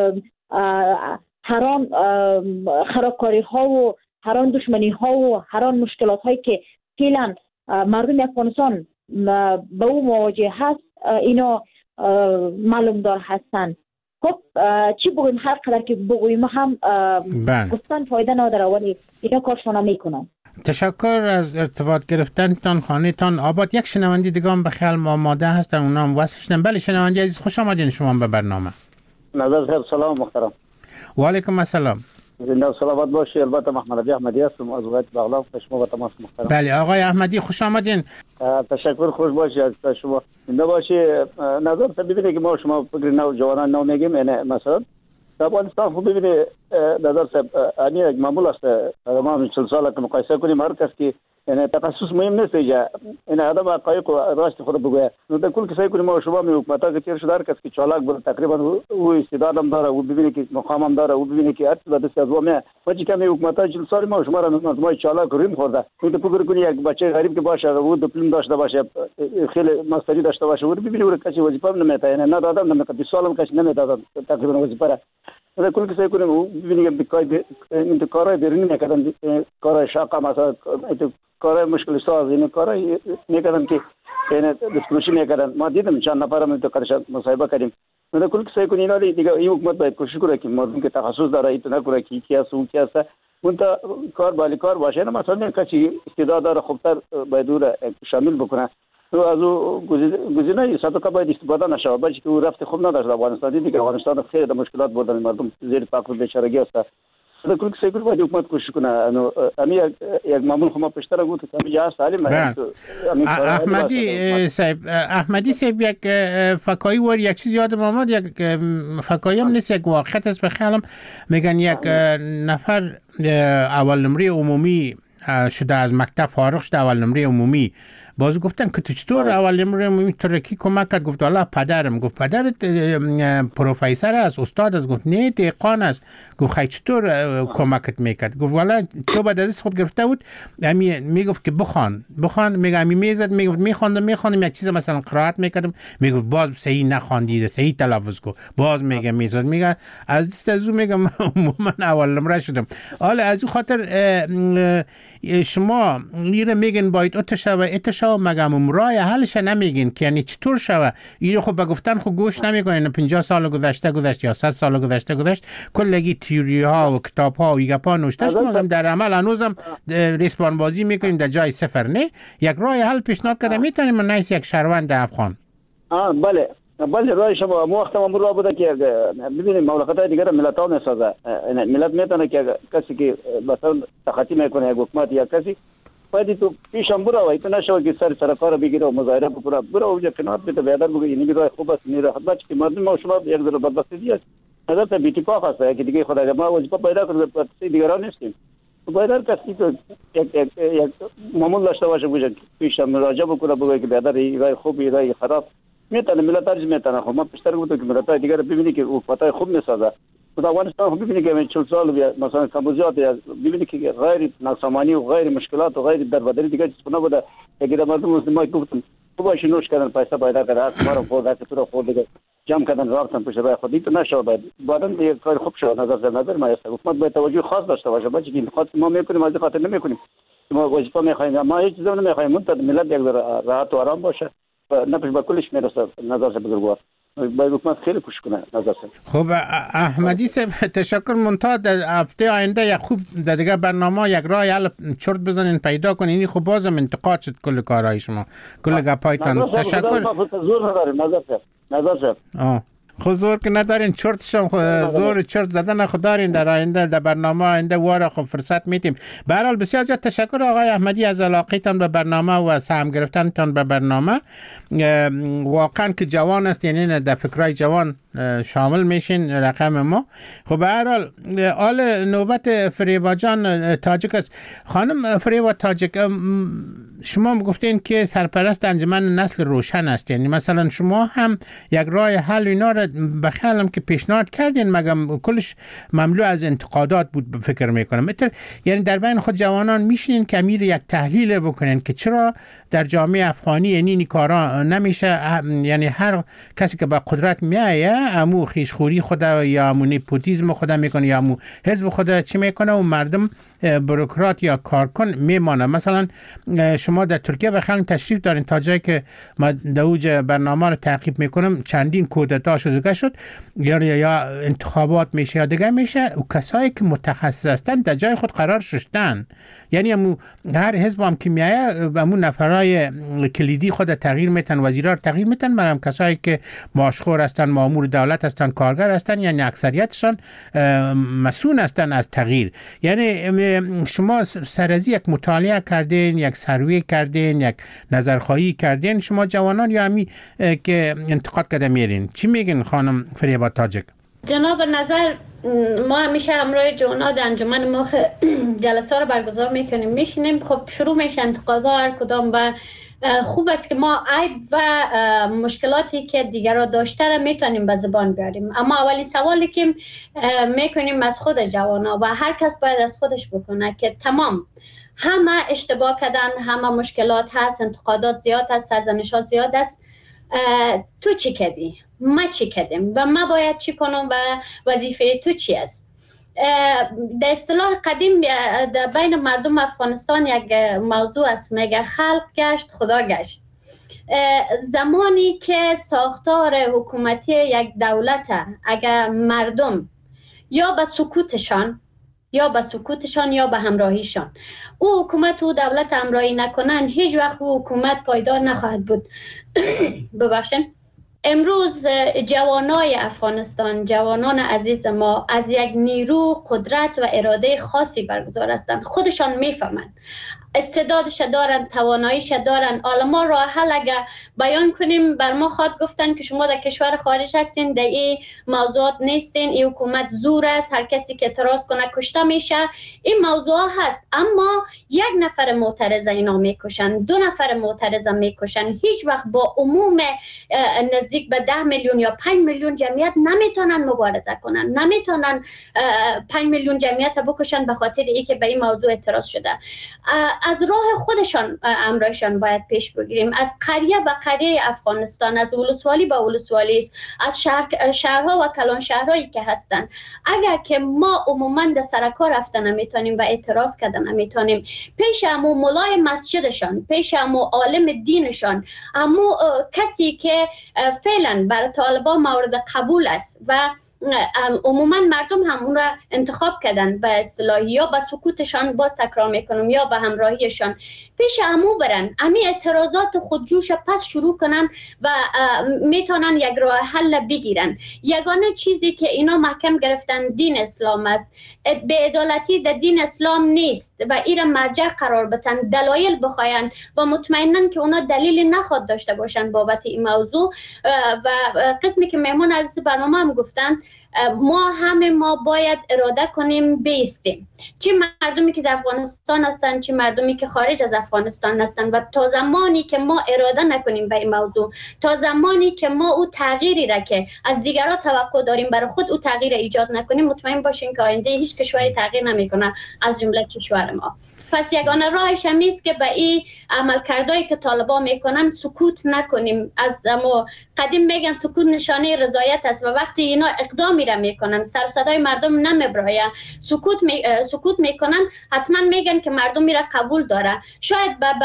هر آن خرابکاری ها و هر آن دشمنی ها و هر آن مشکلات هایی که فعلا مردم افغانستان به او مواجه هست اینا معلوم دار هستند. خب چی بگویم، هر قدر که بگویم هم گفتن فایده نداره، ولی اینا کارشون میکنن. تشکر از ارتباط گرفتنتان، خانه تان آباد. یک شنونده دیگه هم به خیال ما آماده هستن، اونا هم وصل شدن. بله شنونده عزیز خوش آمدین شما به برنامه. نظر صاحب سلام محترم. و علیکم السلام. زنده و سلامت باشی. البته محمد علی احمدی هستم از ولایت بغلان. شما با تماس محترم. بله آقای احمدی خوش آمدین. تشکر، خوش باشی از شما. زنده باشی. نظر صاحب ببینید که ما شما فکر نو جوانان نو میگیم، یعنی مثلا در افغانستان خب ببینید نظر صاحب یک معمول است، تمام 40 سال که مقایسه کنیم هر کس که یعنی تخصص مهم نیست اینجا، این آدم حقایق و راست خود بگه. نو در کل کسایی که ما شما می حکومتا که تیر شده هر کس که چالاک بود تقریبا او استعدادم داره، او ببینه که مقامم داره، او ببینه که هر چیز دست از وامه وجه کمی حکومتا 40 سال ما شما را نظمای چالاک ریم خورده. تو فکر کنی یک بچه غریب که باشه او دیپلم داشته باشه، خیلی ماستری داشته باشه، او ببینه او کسی وظیفه نمیده، یعنی نه دادم نمیده، 20 سالم کسی نمیده تقریبا وظیفه را. در کل کسایی کنیم او ببینه که این کارهای بیرونی میکردن، کارهای شاقه مثلا کارهای مشکل ساز، این کارهای میکردن که یعنی دستکشی میکردن. ما دیدم چند نفرم تو کارش مصاحبه کردیم. در کل کسایی کنیم اینا دیگه این حکومت باید کوشش کنه که مردم که تخصص داره ایت نکنه که کی است اون کی است، اون تا کار بالی کار باشه. نه مثلا کسی استعداد داره خوبتر باید او شامل بکنه. تو از او گزینه صدقه باید استفاده نشه، بلکه که او رفت خوب نداشت. افغانستان دیگه افغانستان خیلی مشکلات بردن مردم زیر فقر و بیچارگی است. در کل کسی باید حکومت کوشش کنه. امی یک معمول خما پیشتر گفت که امی جهاز تعلیم احمدی صاحب یک فکایی ور یک چیز یادم آمد، یک فکایی هم نیست، یک واقعیت است به خیالم. میگن یک نفر اول نمره عمومی شده، از مکتب فارغ شده، اول نمره عمومی. باز گفتن که تو چطور اول نمره عمومی ترکی کمک کرد؟ گفت والله پدرم. گفت پدرت پروفسور است، استاد است؟ گفت نه دهقان است. گفت خیلی چطور کمکت میکرد؟ گفت والله چوب به دست خود گرفته بود، میگفت که بخوان. میگه امی میزد، میگفت میخوندم یک چیز مثلا قرائت میکردم، میگفت باز صحیح نخوندید، صحیح تلفظ کو. باز میگه میزد، میگه از دست از او میگم من اول نمره شدم. حالا از او خاطر شما میره میگن باید اتشا مگم رای حلش نمیگین که یعنی چطور شوه. اینو خب بگفتن خب گوش نمیکنین. 50 سال گذشته یا 100 سال گذشته کلگی تیوری ها و کتاب ها و ایگپا نوشته شد، مگم در عمل هنوزم ریسپان بازی میکنیم در جای صفر. نه یک رای حل پیشنهاد کردم میتونیم من نیست یک شهروند افغان. بله رای شما وقت ما رو بوده که ببینید مملکت‌های دیگر ملت ها میسازه. ملت میتونه که کسی که مثلا تخطی میکنه یک حکومت یا کسی باید تو پیشم برو و تو نشو که سر کار بگیره و مظاهره بکنه، برو اونجا قناعت بده بیادر بگه این راه خوب است، این راه خدمت که مردم ما شما یک ذره بدبختی است. نظر تا بی‌اتفاق است که دیگه خدا ما وظیفه پیدا کنه پس دیگران نیستیم. باید هر کسی تو یک معمول داشته باشه بگه پیشم مراجعه بکنه بگه که بیادر این راه خوب این راه خراب میتونه ملت ارج میتونه. خب ما پیشتر گفتم که ملت دیگر ببینی که حکومتای خوب میسازه. خدا افغانستان خب ببینی که 40 سال مثلا کمبوجیات ببینی که غیر ناسامانی و غیر مشکلات و غیر دربدری دیگه چیز نبوده. اگر مردم مسلمان گفتن خوبش نوش کردن پیسه پیدا کردن ما رو خورد تو رو خورد دیگه جمع کردن راستن پشت راه خودی تو نشه بعدن دیگه کار خوب شد. نظر ما است حکومت باید توجه خاص داشته باشه. بچه که خاطر ما میکنیم از خاطر نمیکنیم، ما وظیفه میخوایم، ما هیچ چیزی نمیخوایم، منتها ملت یک راحت و آرام باشه. نپش با کلش میرسه. نظر سے بزرگوار باید حکومت خیلی کوشش کنه. نظر سے خب احمدی صاحب تشکر. منتها در هفته آینده یک خوب دیگه برنامه یک راه حل چرت بزنین پیدا کنین. این خب بازم انتقاد شد کل کارهای شما، کل گپایتان. تشکر. زور نداریم نظر سے زور که ندارین چرت شم زور چرت زدن خود دارین در آینده در برنامه آینده واره خب فرصت میتیم. به هر حال بسیار زیاد تشکر آقای احمدی از علاقتان به برنامه و سهم گرفتنتان به برنامه. واقعا که جوان است، یعنی در فکرای جوان شامل میشین رقم ما. خب به هر حال نوبت فریبا جان تاجک است. خانم فریبا تاجک، شما گفتین که سرپرست انجمن نسل روشن است، یعنی مثلا شما هم یک راه حل اینا را بخیالم که پیشنهاد کردین، مگم کلش مملو از انتقادات بود فکر میکنم. یعنی در بین خود جوانان میشین که امیر یک تحلیل بکنین که چرا در جامعه افغانی یعنی این کارا نمیشه. یعنی هر کسی که با قدرت میایه امو خیشخوری خود یا امو نیپوتیزم خود میکنه یا امو حزب خود چی میکنه و مردم بروکرات یا کارکن میمانه. مثلا شما در ترکیه بخیال تشریف دارین، تا جایی که ما دوج برنامه رو تعقیب میکنم چندین کودتا شد یا انتخابات میشه یا دیگه میشه و کسایی که متخصص هستن در جای خود قرار شدن. یعنی هر حزب هم که میایه امو نفرای کلیدی خود تغییر میتن، وزیرا رو تغییر میتن، مگم کسایی که ماشخور هستن، مامور دولت هستن، کارگر هستن، یعنی اکثریتشان مسئول هستن از تغییر. یعنی شما سر از یک مطالعه کردین، یک سروی کردین، یک نظرخواهی کردین شما جوانان یا همی که انتقاد کرده میرین؟ چی میگین خانم فریبا تاجک؟ جناب نظر ما همیشه همراه جوانا در انجمن ما جلسه رو برگزار میکنیم، میشینیم، خب شروع میشه انتقادها هر کدام و خوب است که ما عیب و مشکلاتی که دیگران داشته را میتونیم به زبان بیاریم، اما اولی سوالی که میکنیم از خود جوانا و هر کس باید از خودش بکنه که تمام همه اشتباه کردن، همه مشکلات هست، انتقادات زیاد هست، سرزنشات زیاد است، تو چی کردی؟ ما چی کردیم و ما باید چی کنم و وظیفه تو چی است؟ در اصطلاح قدیم بین مردم افغانستان یک موضوع است، میگه خلق گشت خدا گشت. زمانی که ساختار حکومتی یک دولت اگر مردم یا به سکوتشان یا به همراهیشان او حکومت و دولت همراهی نکنن، هیچ وقت او حکومت پایدار نخواهد بود. ببخشید. امروز جوانای افغانستان، جوانان عزیز ما از یک نیرو، قدرت و اراده خاصی برگزار هستند. خودشان میفهمند، استعدادش دارن، تواناییش دارن. حالا ما راه حل اگر بیان کنیم بر ما خواهد گفتن که شما در کشور خارج هستین، در این موضوعات نیستین، این حکومت زور است، هر کسی که اعتراض کنه کشته میشه. این موضوع هست، اما یک نفر معترض اینا میکشن، 2 نفر معترض میکشن. هیچ وقت با عموم نزدیک به 10 میلیون یا 5 میلیون جمعیت نمیتونن مبارزه کنن، نمیتونن 5 میلیون جمعیت بکشن به خاطر اینکه به این موضوع اعتراض شده. از راه خودشان امرشان باید پیش بگیریم، از قریه به قریه افغانستان، از ولسوالی به ولسوالی، از شهرها و کلان شهرهایی که هستن. اگر که ما عموما در سرکار رفتن نمیتونیم و اعتراض کردن نمیتونیم، پیش همو مولای مسجدشان، پیش همو عالم دینشان، همو کسی که فعلا بر طالبان مورد قبول است و عموما مردم هم اون را انتخاب کردن، به اصطلاح یا به سکوتشان، باز تکرار میکنم، یا به همراهیشان، پیش همو برن، امی اعتراضات خودجوش پس شروع کنن و میتونن یک راه حل بگیرن. یگانه چیزی که اینا محکم گرفتن دین اسلام است. بی‌عدالتی در دین اسلام نیست و این را مرجع قرار بدن، دلایل بخواین و مطمئنن که اونا دلیلی نخواد داشته باشن بابت این موضوع. و قسمی که مهمون از برنامه هم گفتن، ما باید اراده کنیم بیستیم، چه مردمی که در افغانستان هستن، چه مردمی که خارج از افغانستان هستن. و تا زمانی که ما اراده نکنیم به این موضوع، تا زمانی که ما او تغییری را که از دیگران توقع داریم برای خود او تغییر ایجاد نکنیم، مطمئن باشین که آینده هیچ کشوری تغییر نمیکنه از جمله کشور ما. پس یگانه راهش هم است که به این عملکردایی که طالبان میکنن سکوت نکنیم. از ما قدیم میگن سکوت نشانه رضایت است و وقتی اینا اقدامی را میکنن، سر و صدای مردم نمیبراین، سکوت میکنن، حتما میگن که مردم میره قبول داره. شاید به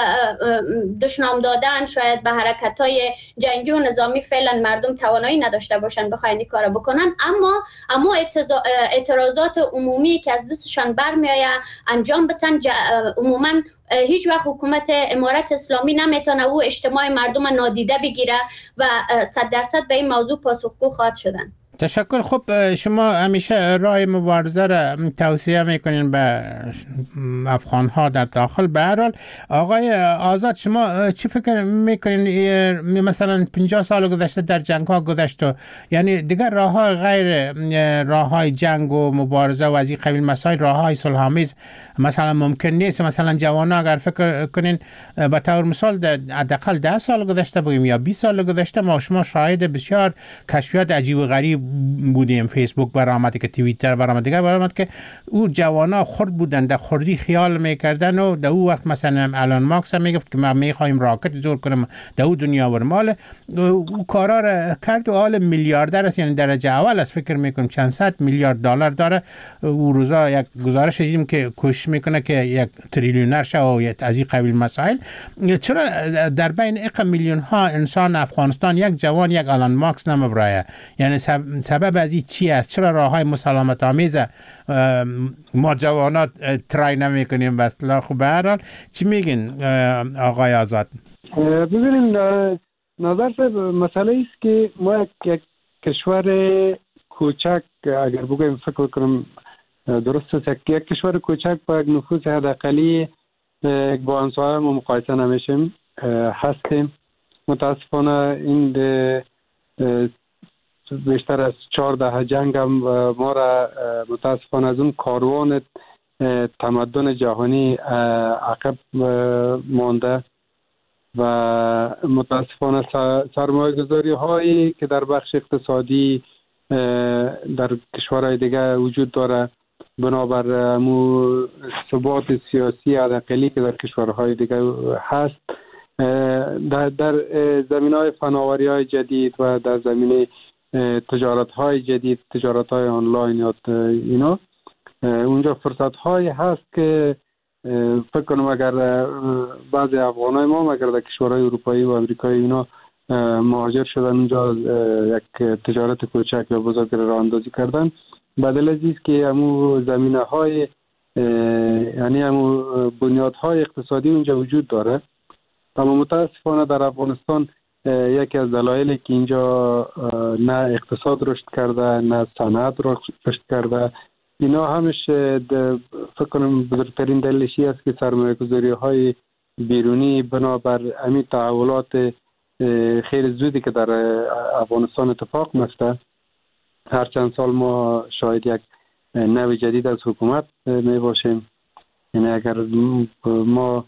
دشنام دادن، شاید به حرکت‌های جنگی و نظامی فعلا مردم توانایی نداشته باشن بخواین این کارو بکنن، اما اعتراضات عمومی که از دستشان برمیآید انجام بدن. عموما هیچ وقت حکومت امارت اسلامی نمیتونه او اجتماع مردم نادیده بگیره و 100% به این موضوع پاسخگو خواهد شدن. تشکر. خب شما همیشه راه مبارزه را توصیه میکنین به افغان ها در داخل. به هر حال آقای آزاد، شما چی فکر میکنین؟ مثلا 50 سال گذشته در جنگ ها گذشته، یعنی دیگر راه های غیر راه های جنگ و مبارزه و از این قبیل مسائل، راه های صلح آمیز مثلا ممکن نیست؟ مثلا جوانان اگر فکر کنین به طور مثال حداقل 10 سال گذشته بگیم یا 20 سال گذشته، ما شما شاهد بسیار کشفیات عجیب و غریب بودیم. فیسبوک برآمد که توییتر برآمد، دیگه برآمد که او جوانا خرد بودن، در خردی خیال میکردن و در او وقت مثلا الان ماکس هم میگفت که ما میخوایم راکت جور کنیم در او دنیا بریم. حالا او کارا را کرد و حالا میلیاردر است، یعنی درجه اول است. فکر میکنم چند صد میلیارد دلار داره. او روزا یک گزارش دیدیم که کوشش میکنه که یک تریلیونر شه و از این قبیل مسائل. چرا در بین اق میلیون ها انسان افغانستان یک جوان، یک آلان ماکس نمیبرایه؟ یعنی سبب از این چی است؟ چرا راه های مسالمت آمیز ما جوانات ترای نمی کنیم؟ بس خب به هر حال چی میگین آقای آزاد؟ ببینیم نظر صاحب، مسئله است که ما یک کشور کوچک اگر بگویم، فکر کنم درست است، یک کشور کوچک با یک نفوس حداقلی با همسایه ما مقایسه نمیشیم هستیم. متاسفانه این بیشتر از 14 جنگ هم ما را متاسفانه از اون کاروان تمدن جهانی عقب مانده و متاسفانه سرمایه گذاری هایی که در بخش اقتصادی در کشورهای دیگه وجود داره بنابر ثبات سیاسی حداقلی که در کشورهای دیگه هست در زمینه‌های فناوری‌های جدید و در زمینه تجارت‌های جدید، تجارت‌های آنلاین یا اینا اونجا فرصت‌هایی هست که فکر کنم اگر بعضی افغانای ما اگر در کشورهای اروپایی و امریکایی اینا مهاجر شدن اونجا یک تجارت کوچک یا بزرگ راه اندازی کردن بدل از این که همون زمینه‌های یعنی همون بنیادهای اقتصادی اونجا وجود داره. اما متاسفانه در افغانستان یکی از دلایلی که اینجا نه اقتصاد رشد کرده نه صنعت رشد کرده اینا همش فکر کنم بزرگترین دلیلش است که سرمایه‌گذاری‌های بیرونی بنابر همین تحولات خیلی زودی که در افغانستان اتفاق میفته. هر چند سال ما شاید یک نو جدید از حکومت می باشیم. یعنی اگر ما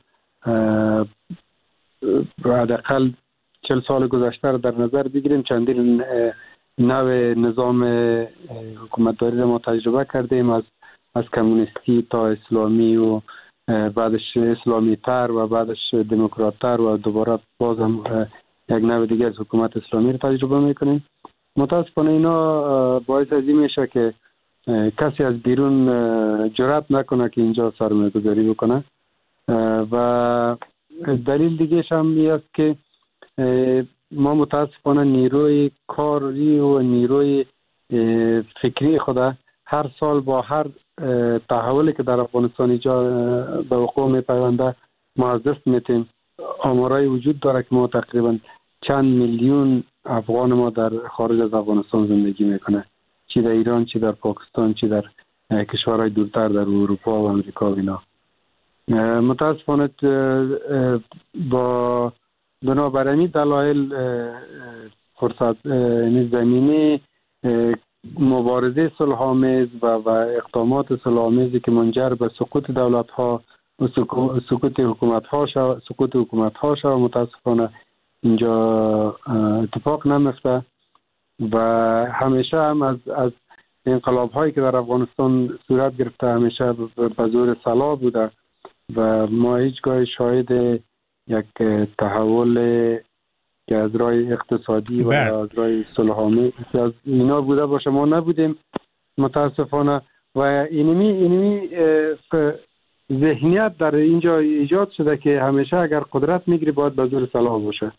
حداقل 40 سال گذشته را در نظر بگیریم چندین نو نظام حکومتداری را ما تجربه کردیم از کمونیستی تا اسلامی و بعدش اسلامی تر و بعدش دموکرات تر و دوباره بازم یک نوع دیگه از حکومت اسلامی رو تجربه میکنیم. متاسفانه اینا باعث از این میشه که کسی از بیرون جرأت نکنه که اینجا سرمایه گذاری بکنه و دلیل دیگه هم این است که ما متاسفانه نیروی کاری و نیروی فکری خود هر سال با هر تحولی که در افغانستان اینجا به وقوع میپیونده ما از دست میتیم. آمارای وجود داره که ما تقریبا چند میلیون افغان ما در خارج از افغانستان زندگی میکنه، چی در ایران، چی در پاکستان، چی در کشورهای دورتر در اروپا و امریکا و اینا. متاسفانه با بنابراین دلایل فرصت زمینه مبارزه صلح‌آمیز و اقدامات صلح‌آمیزی که منجر به سقوط دولت‌ها و سقوط حکومت‌ها شد متاسفانه اینجا اتفاق نمیفته و همیشه هم از انقلاب‌هایی که در افغانستان صورت گرفته همیشه به زور سلاح بوده و ما هیچگاه شاهد یک تحول که از راه اقتصادی و از راه صلح‌آمیز از اینا بوده باشه ما نبودیم متاسفانه و اینمی ذهنیت در اینجا ایجاد شده که همیشه اگر قدرت میگیری باید به زور سلاح باشه.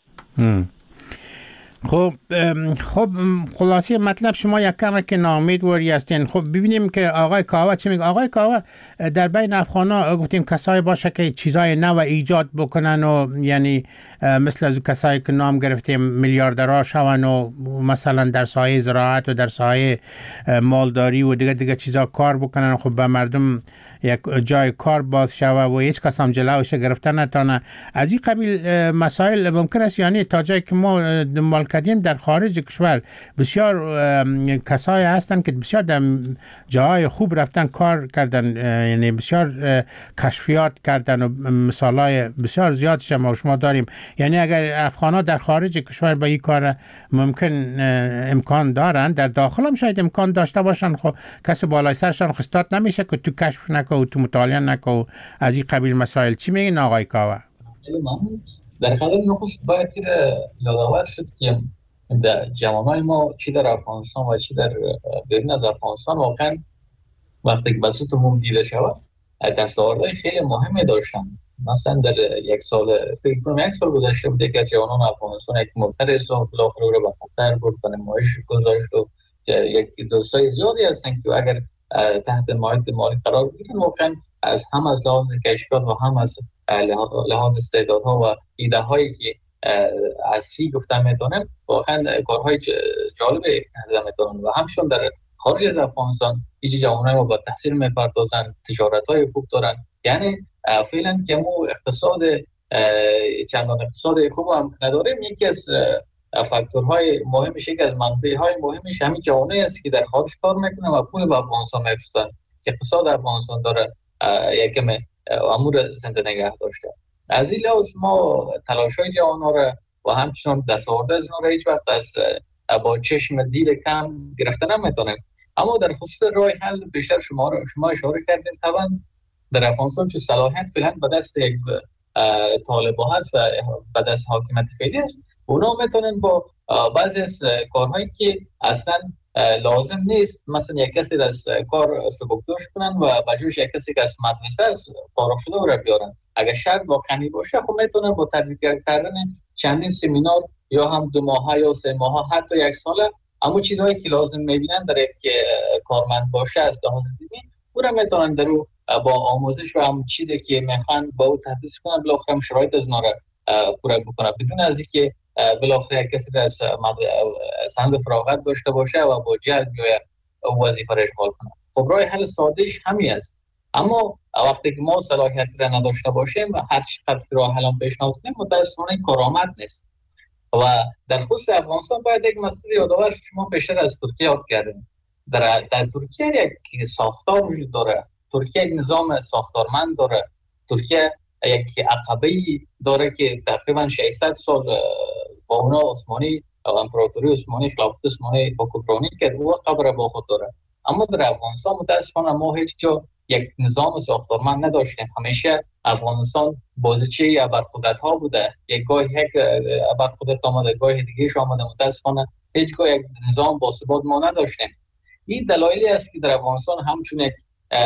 خب خلاصه مطلب شما یک کمک ناامیدواری هستین. خب ببینیم که آقای کاوه چی میگه. آقای کاوه در بین افغانا گفتیم کسایی باشه که چیزای نو ایجاد بکنن و یعنی مثل از کسایی که نام گرفتیم میلیاردرها شون و مثلا در سایه زراعت و در سایه مالداری و دیگه چیزا کار بکنن. خب به مردم یک جای کار باز شوه و هیچ کس هم جلوش گرفته نتونه. از این قبیل مسائل ممکن است یعنی تا جایی که ما دنبال کردیم در خارج کشور بسیار کسایی هستن که بسیار در جاهای خوب رفتن کار کردن، یعنی بسیار کشفیات کردن و مثالای بسیار زیادش ما شما داریم. یعنی اگر افغان‌ها در خارج کشور با این کار ممکن امکان دارن، در داخل هم شاید امکان داشته باشن. خب کسی بالای سرشان خستات نمیشه که تو کشف نکو و تو مطالعه نکو از این قبیل مسائل. چی میگین آقای کاوه؟ در خلال نخست باید یادآور شد که در جوانای ما چی در افغانستان و چی در بیرون از افغانستان واقعا وقتی که بسیط عموم دیده شود دستاوردهای خیلی مهمی داشتن. مثلا در یک سال گذشته بوده که جوانان افغانستان یک مبتر اصلاح بالاخره رو به خطر برد و نمایش گذاشت و یک دوستای زیادی هستن که اگر تحت مایه مالی قرار بگیرن واقعا از لحاظ کشفیات و هم از لحاظ استعدادها و ایده هایی که از سی گفتن میتونن واقعا کارهای جالب انجام میتونن و همشون در خارج از افغانستان ایجی جوانای ما با تحصیل میپردازن، تجارت های خوب دارن. یعنی فعلا که ما اقتصاد چندان اقتصاد خوب هم نداریم. یکی از فاکتورهای مهمش، یک از منبعهای مهمش همین جوانایی است که در خارج کار میکنن و پول به افغانستان میفرستن که اقتصاد افغانستان داره یکم امور زنده نگه داشته. از این لحاظ ما تلاش‌های جوان‌ها را و همچنان دستاورد از اونها را هیچ وقت از با چشم دید کم گرفته نمیتونیم. اما در خصوص راه حل بیشتر شما اشاره کردین، طبعا در افغانستان چون صلاحیت فعلا به دست یک طالبان هست و به دست حاکمیت فعلی است، اونا میتونن با بعضی از کارهایی که اصلا لازم نیست، مثلا یک کسی از کار سبکدوش کنن و بجوش یک کسی که از مدرسه از فارغ شده رو بیارن. اگر شرط واقعی باشه خب میتونن با تدریج کردن چندین سمینار یا هم 2 ماه یا 3 ماه حتی 1 ساله اما چیزهایی که لازم میبینن در یک کارمند باشه از لحاظ دینی اون میتونن در او با آموزش و هم چیزی که میخوان با او تدریس کنن بالاخره شرایط از ناره پورا بکنن بدون از اینکه بالاخره کسی از سند فراغت داشته باشه و با جلب یا وظیفه را اشغال کنه. خب راه حل سادهش همین است، اما وقتی که ما صلاحیت را نداشته باشیم و هر چقدر راه حل پیشنهاد کنیم متاسفانه کارآمد نیست. و در خصوص افغانستان باید یک مسئله یادآور شما پیشتر از ترکیه یاد کردیم. در ترکیه یک ساختار وجود داره، ترکیه یک نظام ساختارمند داره، ترکیه یک عقبه‌ای داره که تقریبا 600 سال با اونا عثمانی امپراتوری عثمانی خلافت عثمانی حکمرانی کرد و قبر با خود داره. اما در افغانستان متاسفانه ما هیچ جا یک نظام ساختارمند نداشتیم. همیشه افغانستان بازیچه ابرقدرت ها بوده، یک گاه یک ابرقدرت آمده گاه دیگهش آمده، متاسفانه هیچگاه یک نظام باثبات ما نداشتیم. این دلایلی است که در افغانستان همچون یک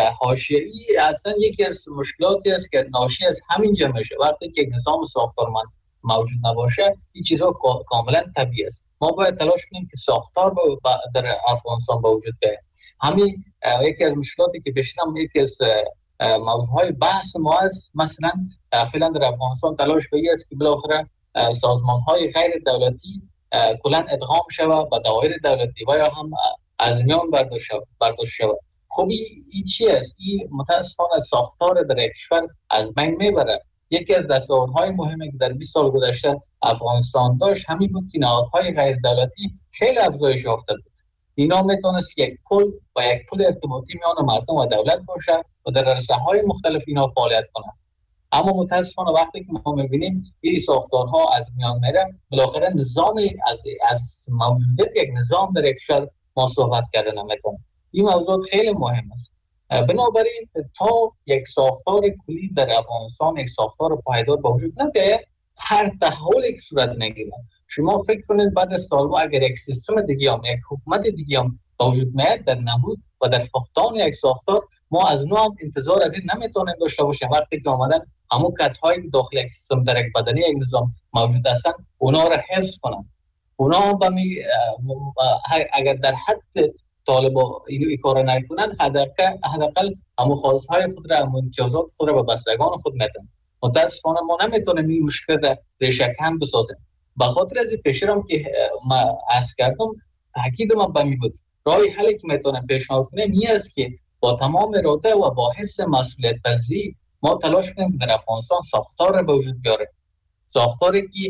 حاشیه‌ای اصلا یکی از مشکلاتی است که ناشی از همین جمع میشه. وقتی که یک نظام ساختارمند موجود نباشه این چیزها کاملا طبیعی است. ما باید تلاش کنیم که ساختار در افغانستان به وجود بیاید. همین یکی از مشکلاتی که بشینم یکی از موضوعهای بحث ما است. مثلا فعلا در افغانستان تلاش به این است که بالاخره سازمان‌های غیر دولتی کلا ادغام شود به دوایر دولتی و یا هم از میان برداشت شود. خب این چی است؟ این متاسفانه ساختار در کشور از بین میبره. یکی از دستاوردهای مهمی که در 20 سال گذشته افغانستان داشت همین بود که نهادهای غیر دولتی خیلی افزایش یافته بود. اینا میتونست یک پل ارتباطی میان مردم و دولت باشه و در رسانه‌های مختلف اینا فعالیت کنه. اما متاسفانه وقتی که ما میبینیم این ساختارها از میان میره، بالاخره نظامی از موجودیت یک نظام در یک کشور ما صحبت کردن نمیتونه. این موضوع خیلی مهم است. بنابراین تا یک ساختار کلی در افغانستان، یک ساختار پایدار به وجود نیاید، هر تحولی که صورت نگیره، شما فکر کنید بعد از سالها اگر یک سیستم دیگه هم یک حکومت دیگه هم به وجود میاد در نبود و در فقدان یک ساختار، ما از نو هم انتظار از این نمیتونیم داشته باشیم وقتی که آمدن همون کت‌هایی که داخل یک سیستم در یک بدنی یک نظام موجود هستن اونا را حفظ کنن. اونا هم اگر در حد طالبا این کار نکنن حداقل همون خواستهای خود را، همون امتیازات خود را به بستگان خود میدن. متاسفانه ما نمیتونیم این مشکل را ریشه کن بسازیم. به خاطر از این پیشرم که ما عرض کردم تاکید ما به می بود راه حلی که میتونم پیشنهاد کنیم این است که با تمام اراده و با حس مسئولیت پذیری ما تلاش کنیم در افغانستان ساختار به وجود بیاره، ساختاری که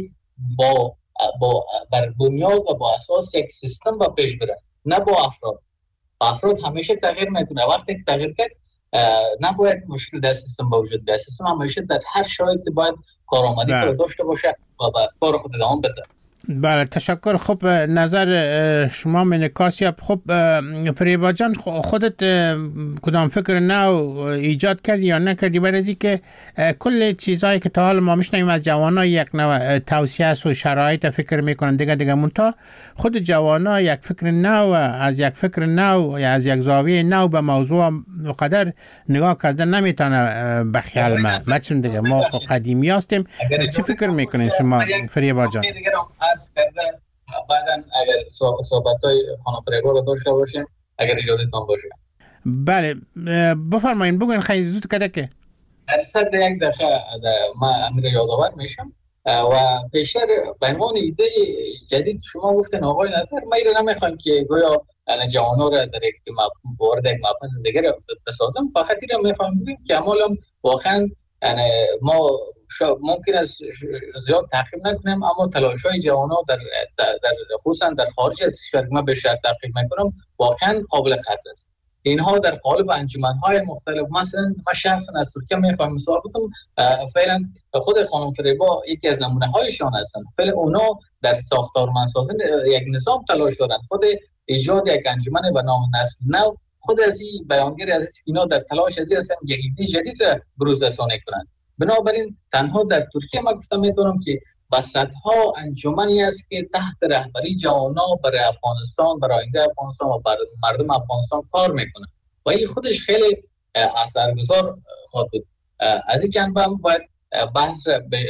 بر بنیاد و با اساس یک سیستم با پیش بره، نه با افراد همیشه تغییر میکنه. وقتی که تغییر کرد نباید مشکل در سیستم به وجود بیاد. سیستم همیشه در هر شرایطی باید کارآمدی داشته باشه و به کار خود ادامه بده. بله تشکر. خب نظر شما من کاسیاب. خب فریبا جان خودت کدام فکر نو ایجاد کردی یا نکردی برای از اینکه کل چیزایی که تا حال ما میشنیم از جوانا یک نوع توصیه است و شرایط فکر میکنن دیگه منتها خود جوانا یک فکر نو از یک فکر نو یا از یک زاویه نو به موضوع قدر نگاه کردن نمیتونه بخیال ما چون دیگه ما قدیمی هستیم. چی فکر میکنین شما فریبا جان؟ کرده بعدا اگر صحبت‌های خانم فریبا رو داشته باشیم اگر اجازهتون باشه. بله بفرمایید بگوین خیلی زود کده که در صد یک دقیقه ما امیر یادآور میشم و پیشتر به عنوان ایده جدید شما گفتن آقای نظر ما ایره نمیخوایم که گویا جوانان را در یک وارد یک مبحث دیگر بسازم، فقط ایره میخوایم بگیم که عملا واقعا ما ممکن است زیاد تعقیب نکنیم، اما تلاش‌های جوانان در خصوصا در خارج از کشور ما بیشتر تعقیب میکنم، واقعا قابل قدر است. اینها در قالب انجمن‌های مختلف، مثلا من شخصا از ترکیه میخوام مثال بزنم، فعلا خود خانم فریبا یکی از نمونه‌هایشان هستند. فعلا اونا در ساختارمندسازی یک نظام تلاش دارند، خود ایجاد یک انجمن به نام نسل نو، خود از این بیانگر از اینا در تلاش از هستند یک ایده جدید را بروز رسانی کنند. بنابراین تنها در ترکیه ما گفتم میتونم که با صدها انجمنی است که تحت رهبری جوانان برای افغانستان، برای آینده افغانستان و برای مردم افغانستان کار میکنه و این خودش خیلی اثرگذار خواهد بود. از این جنبه هم باید بحث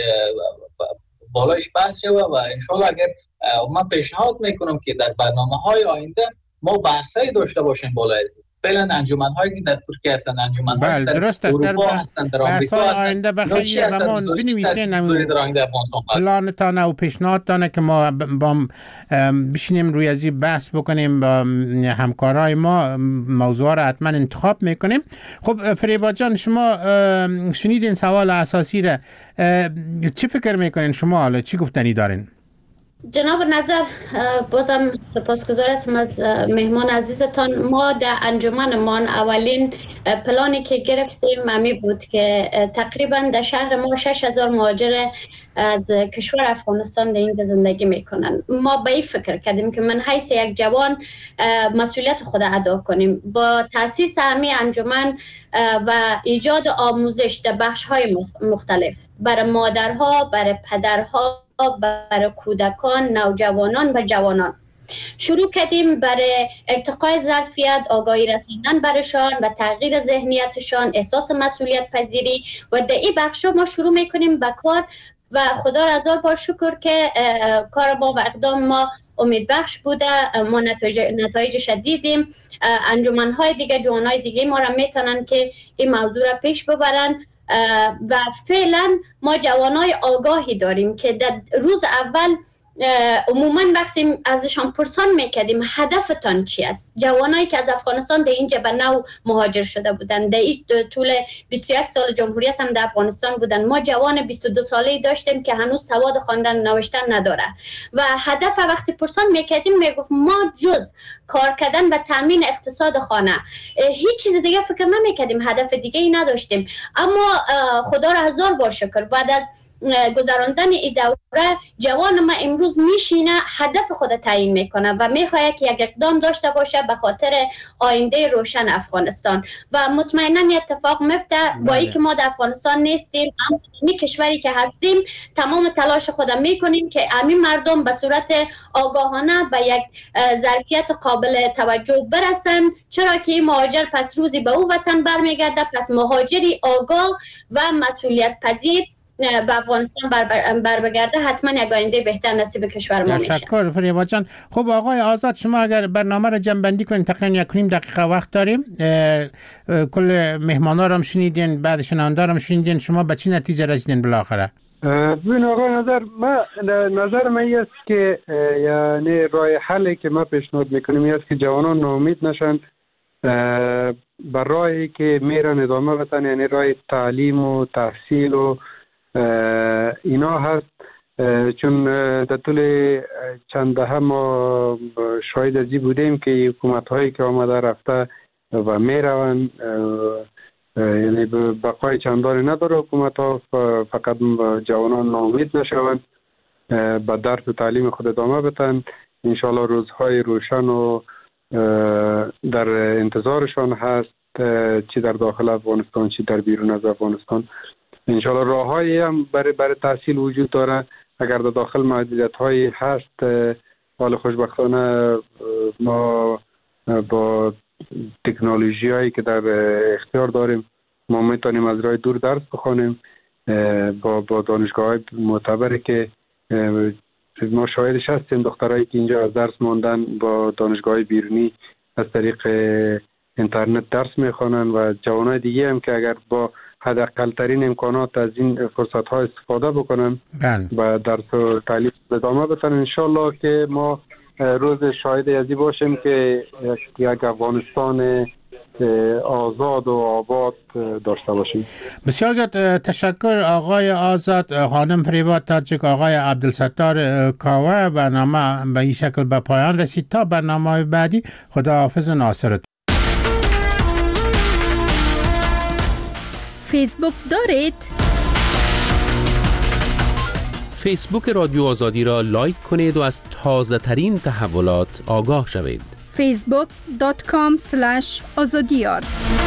بالایش بحث شود و انشاءالله اگر من پیشنهاد میکنم که در برنامه‌های آینده ما بحثایی داشته باشیم بالای از فعلا انجمن‌هایی که در ترکیه هستند، انجمن‌هایی در اروپا هستند، در آمریکا هستند. آینده بخیر و ما بنویسین پلانتان و پیشنهادتان که ما بشینیم روی از این بحث بکنیم با همکارای ما، موضوع را حتما انتخاب میکنیم. خب فریبا جان، شما شنیدین سوال اساسی را، چی فکر میکنین شما؟ حالا چی گفتنی دارین؟ جناب نظر، بازم سپاسگزار هستم از مهمان عزیزتان. ما در انجمنمان اولین پلانی که گرفتیم همی بود که تقریبا در شهر ما 6000 مهاجر از کشور افغانستان در اینجا زندگی میکنن. ما به این فکر کردیم که من حیث یک جوان مسئولیت خود ادا کنیم با تاسیس همین انجمن و ایجاد آموزش در بخش‌های مختلف برای مادرها، برای پدرها، برای کودکان، نوجوانان و جوانان. شروع کردیم برای ارتقای ظرفیت، آگاهی رساندن برشان و تغییر ذهنیتشان، احساس مسئولیت پذیری و در این بخشا ما شروع میکنیم به کار و خدا را هزار بار شکر که کار ما و اقدام ما امیدبخش بوده. ما نتایجش دیدیم. انجمن‌های دیگه، جوانای دیگه ما را میتونن که این موضوع را پیش ببرن و فعلا ما جوانای آگاهی داریم که در روز اول عموما وقتی ازشان پرسان میکردیم هدفتان چی است، جوانایی که از افغانستان در اینجا به نو مهاجر شده بودن، در این طول 21 سال جمهوریت هم در افغانستان بودن، ما جوان 22 ساله‌ای داشتیم که هنوز سواد خواندن نوشتن نداره و هدف وقتی پرسان میکردیم میگفت ما جز کار کردن و تامین اقتصاد خانه هیچ چیز دیگه فکر نمیکردیم، هدف دیگه ای نداشتیم. اما خدا را هزار بار شکر بعد از گذراندن این دوره جوان ما امروز میشینه هدف خود تعیین میکنه و میخواد که یک اقدام داشته باشه به خاطر آینده روشن افغانستان و مطمئنا اتفاق میفته. با اینکه ما در افغانستان نیستیم اما این کشوری که هستیم تمام تلاش خود میکنیم که همین مردم به صورت آگاهانه به یک ظرفیت قابل توجه برسن، چرا که این مهاجر پس روزی به او وطن برمیگرده. پس مهاجری آگاه و مسئولیت پذیر به افغانستان بگرده حتما یک آینده بهتر نصیب کشور ما میشه. تشکر فریبا جان. خب آقای آزاد، شما اگر برنامه رو جمع‌بندی کنید، تقریبا 1.5 دقیقه وقت داریم. کل مهمانا رو هم شنیدین، بعد شنونده رو هم شنیدین، شما به چه نتیجه رسیدین بالاخره؟ ببین آقای نظر من است که یعنی راه حلی که ما پیشنهاد میکنیم این است که جوانان ناامید نشن، بر راهی که میرن ادامه بدن، یعنی راه تعلیم و تحصیل و اینا هست. چون در طول چند دهه ما شاهد ازی بودیم که حکومت هایی که آمده رفته و میروند، یعنی بقای چندانی نداره حکومت ها، فقط جوانان ناامید نشوند، به درس و تعلیم خود ادامه بدن. انشاءالله روزهای روشن و در انتظارشان هست، چی در داخل افغانستان چی در بیرون از افغانستان. انشاءالله راههایی هم برای تحصیل وجود داره. اگر در داخل محدودیت هایی هست، حال خوشبختانه ما با تکنولوژی هایی که در اختیار داریم ما میتونیم از راه دور درس بخونیم با دانشگاه های معتبری که ما شاهدش هستیم. دخترایی که اینجا از درس ماندن با دانشگاه های بیرونی از طریق اینترنت درس میخوانن و جوانای دیگه هم که اگر با حداقل ترین امکانات از این فرصت ها استفاده بکنن و درس و تعلیم ادامه بدن، انشالله که ما روز شاهد ازی باشیم که یک افغانستان آزاد و آباد داشته باشیم. بسیار زیاد تشکر آقای آزاد. خانم فریبا تاجیک، آقای عبدالستار کاوه. برنامه به این شکل به پایان رسید. تا برنامه بعدی، خداحافظ و ناصرت. فیسبوک دارید؟ فیسبوک رادیو آزادی را لایک کنید و از تازه ترین تحولات آگاه شوید. facebook.com/azadiyar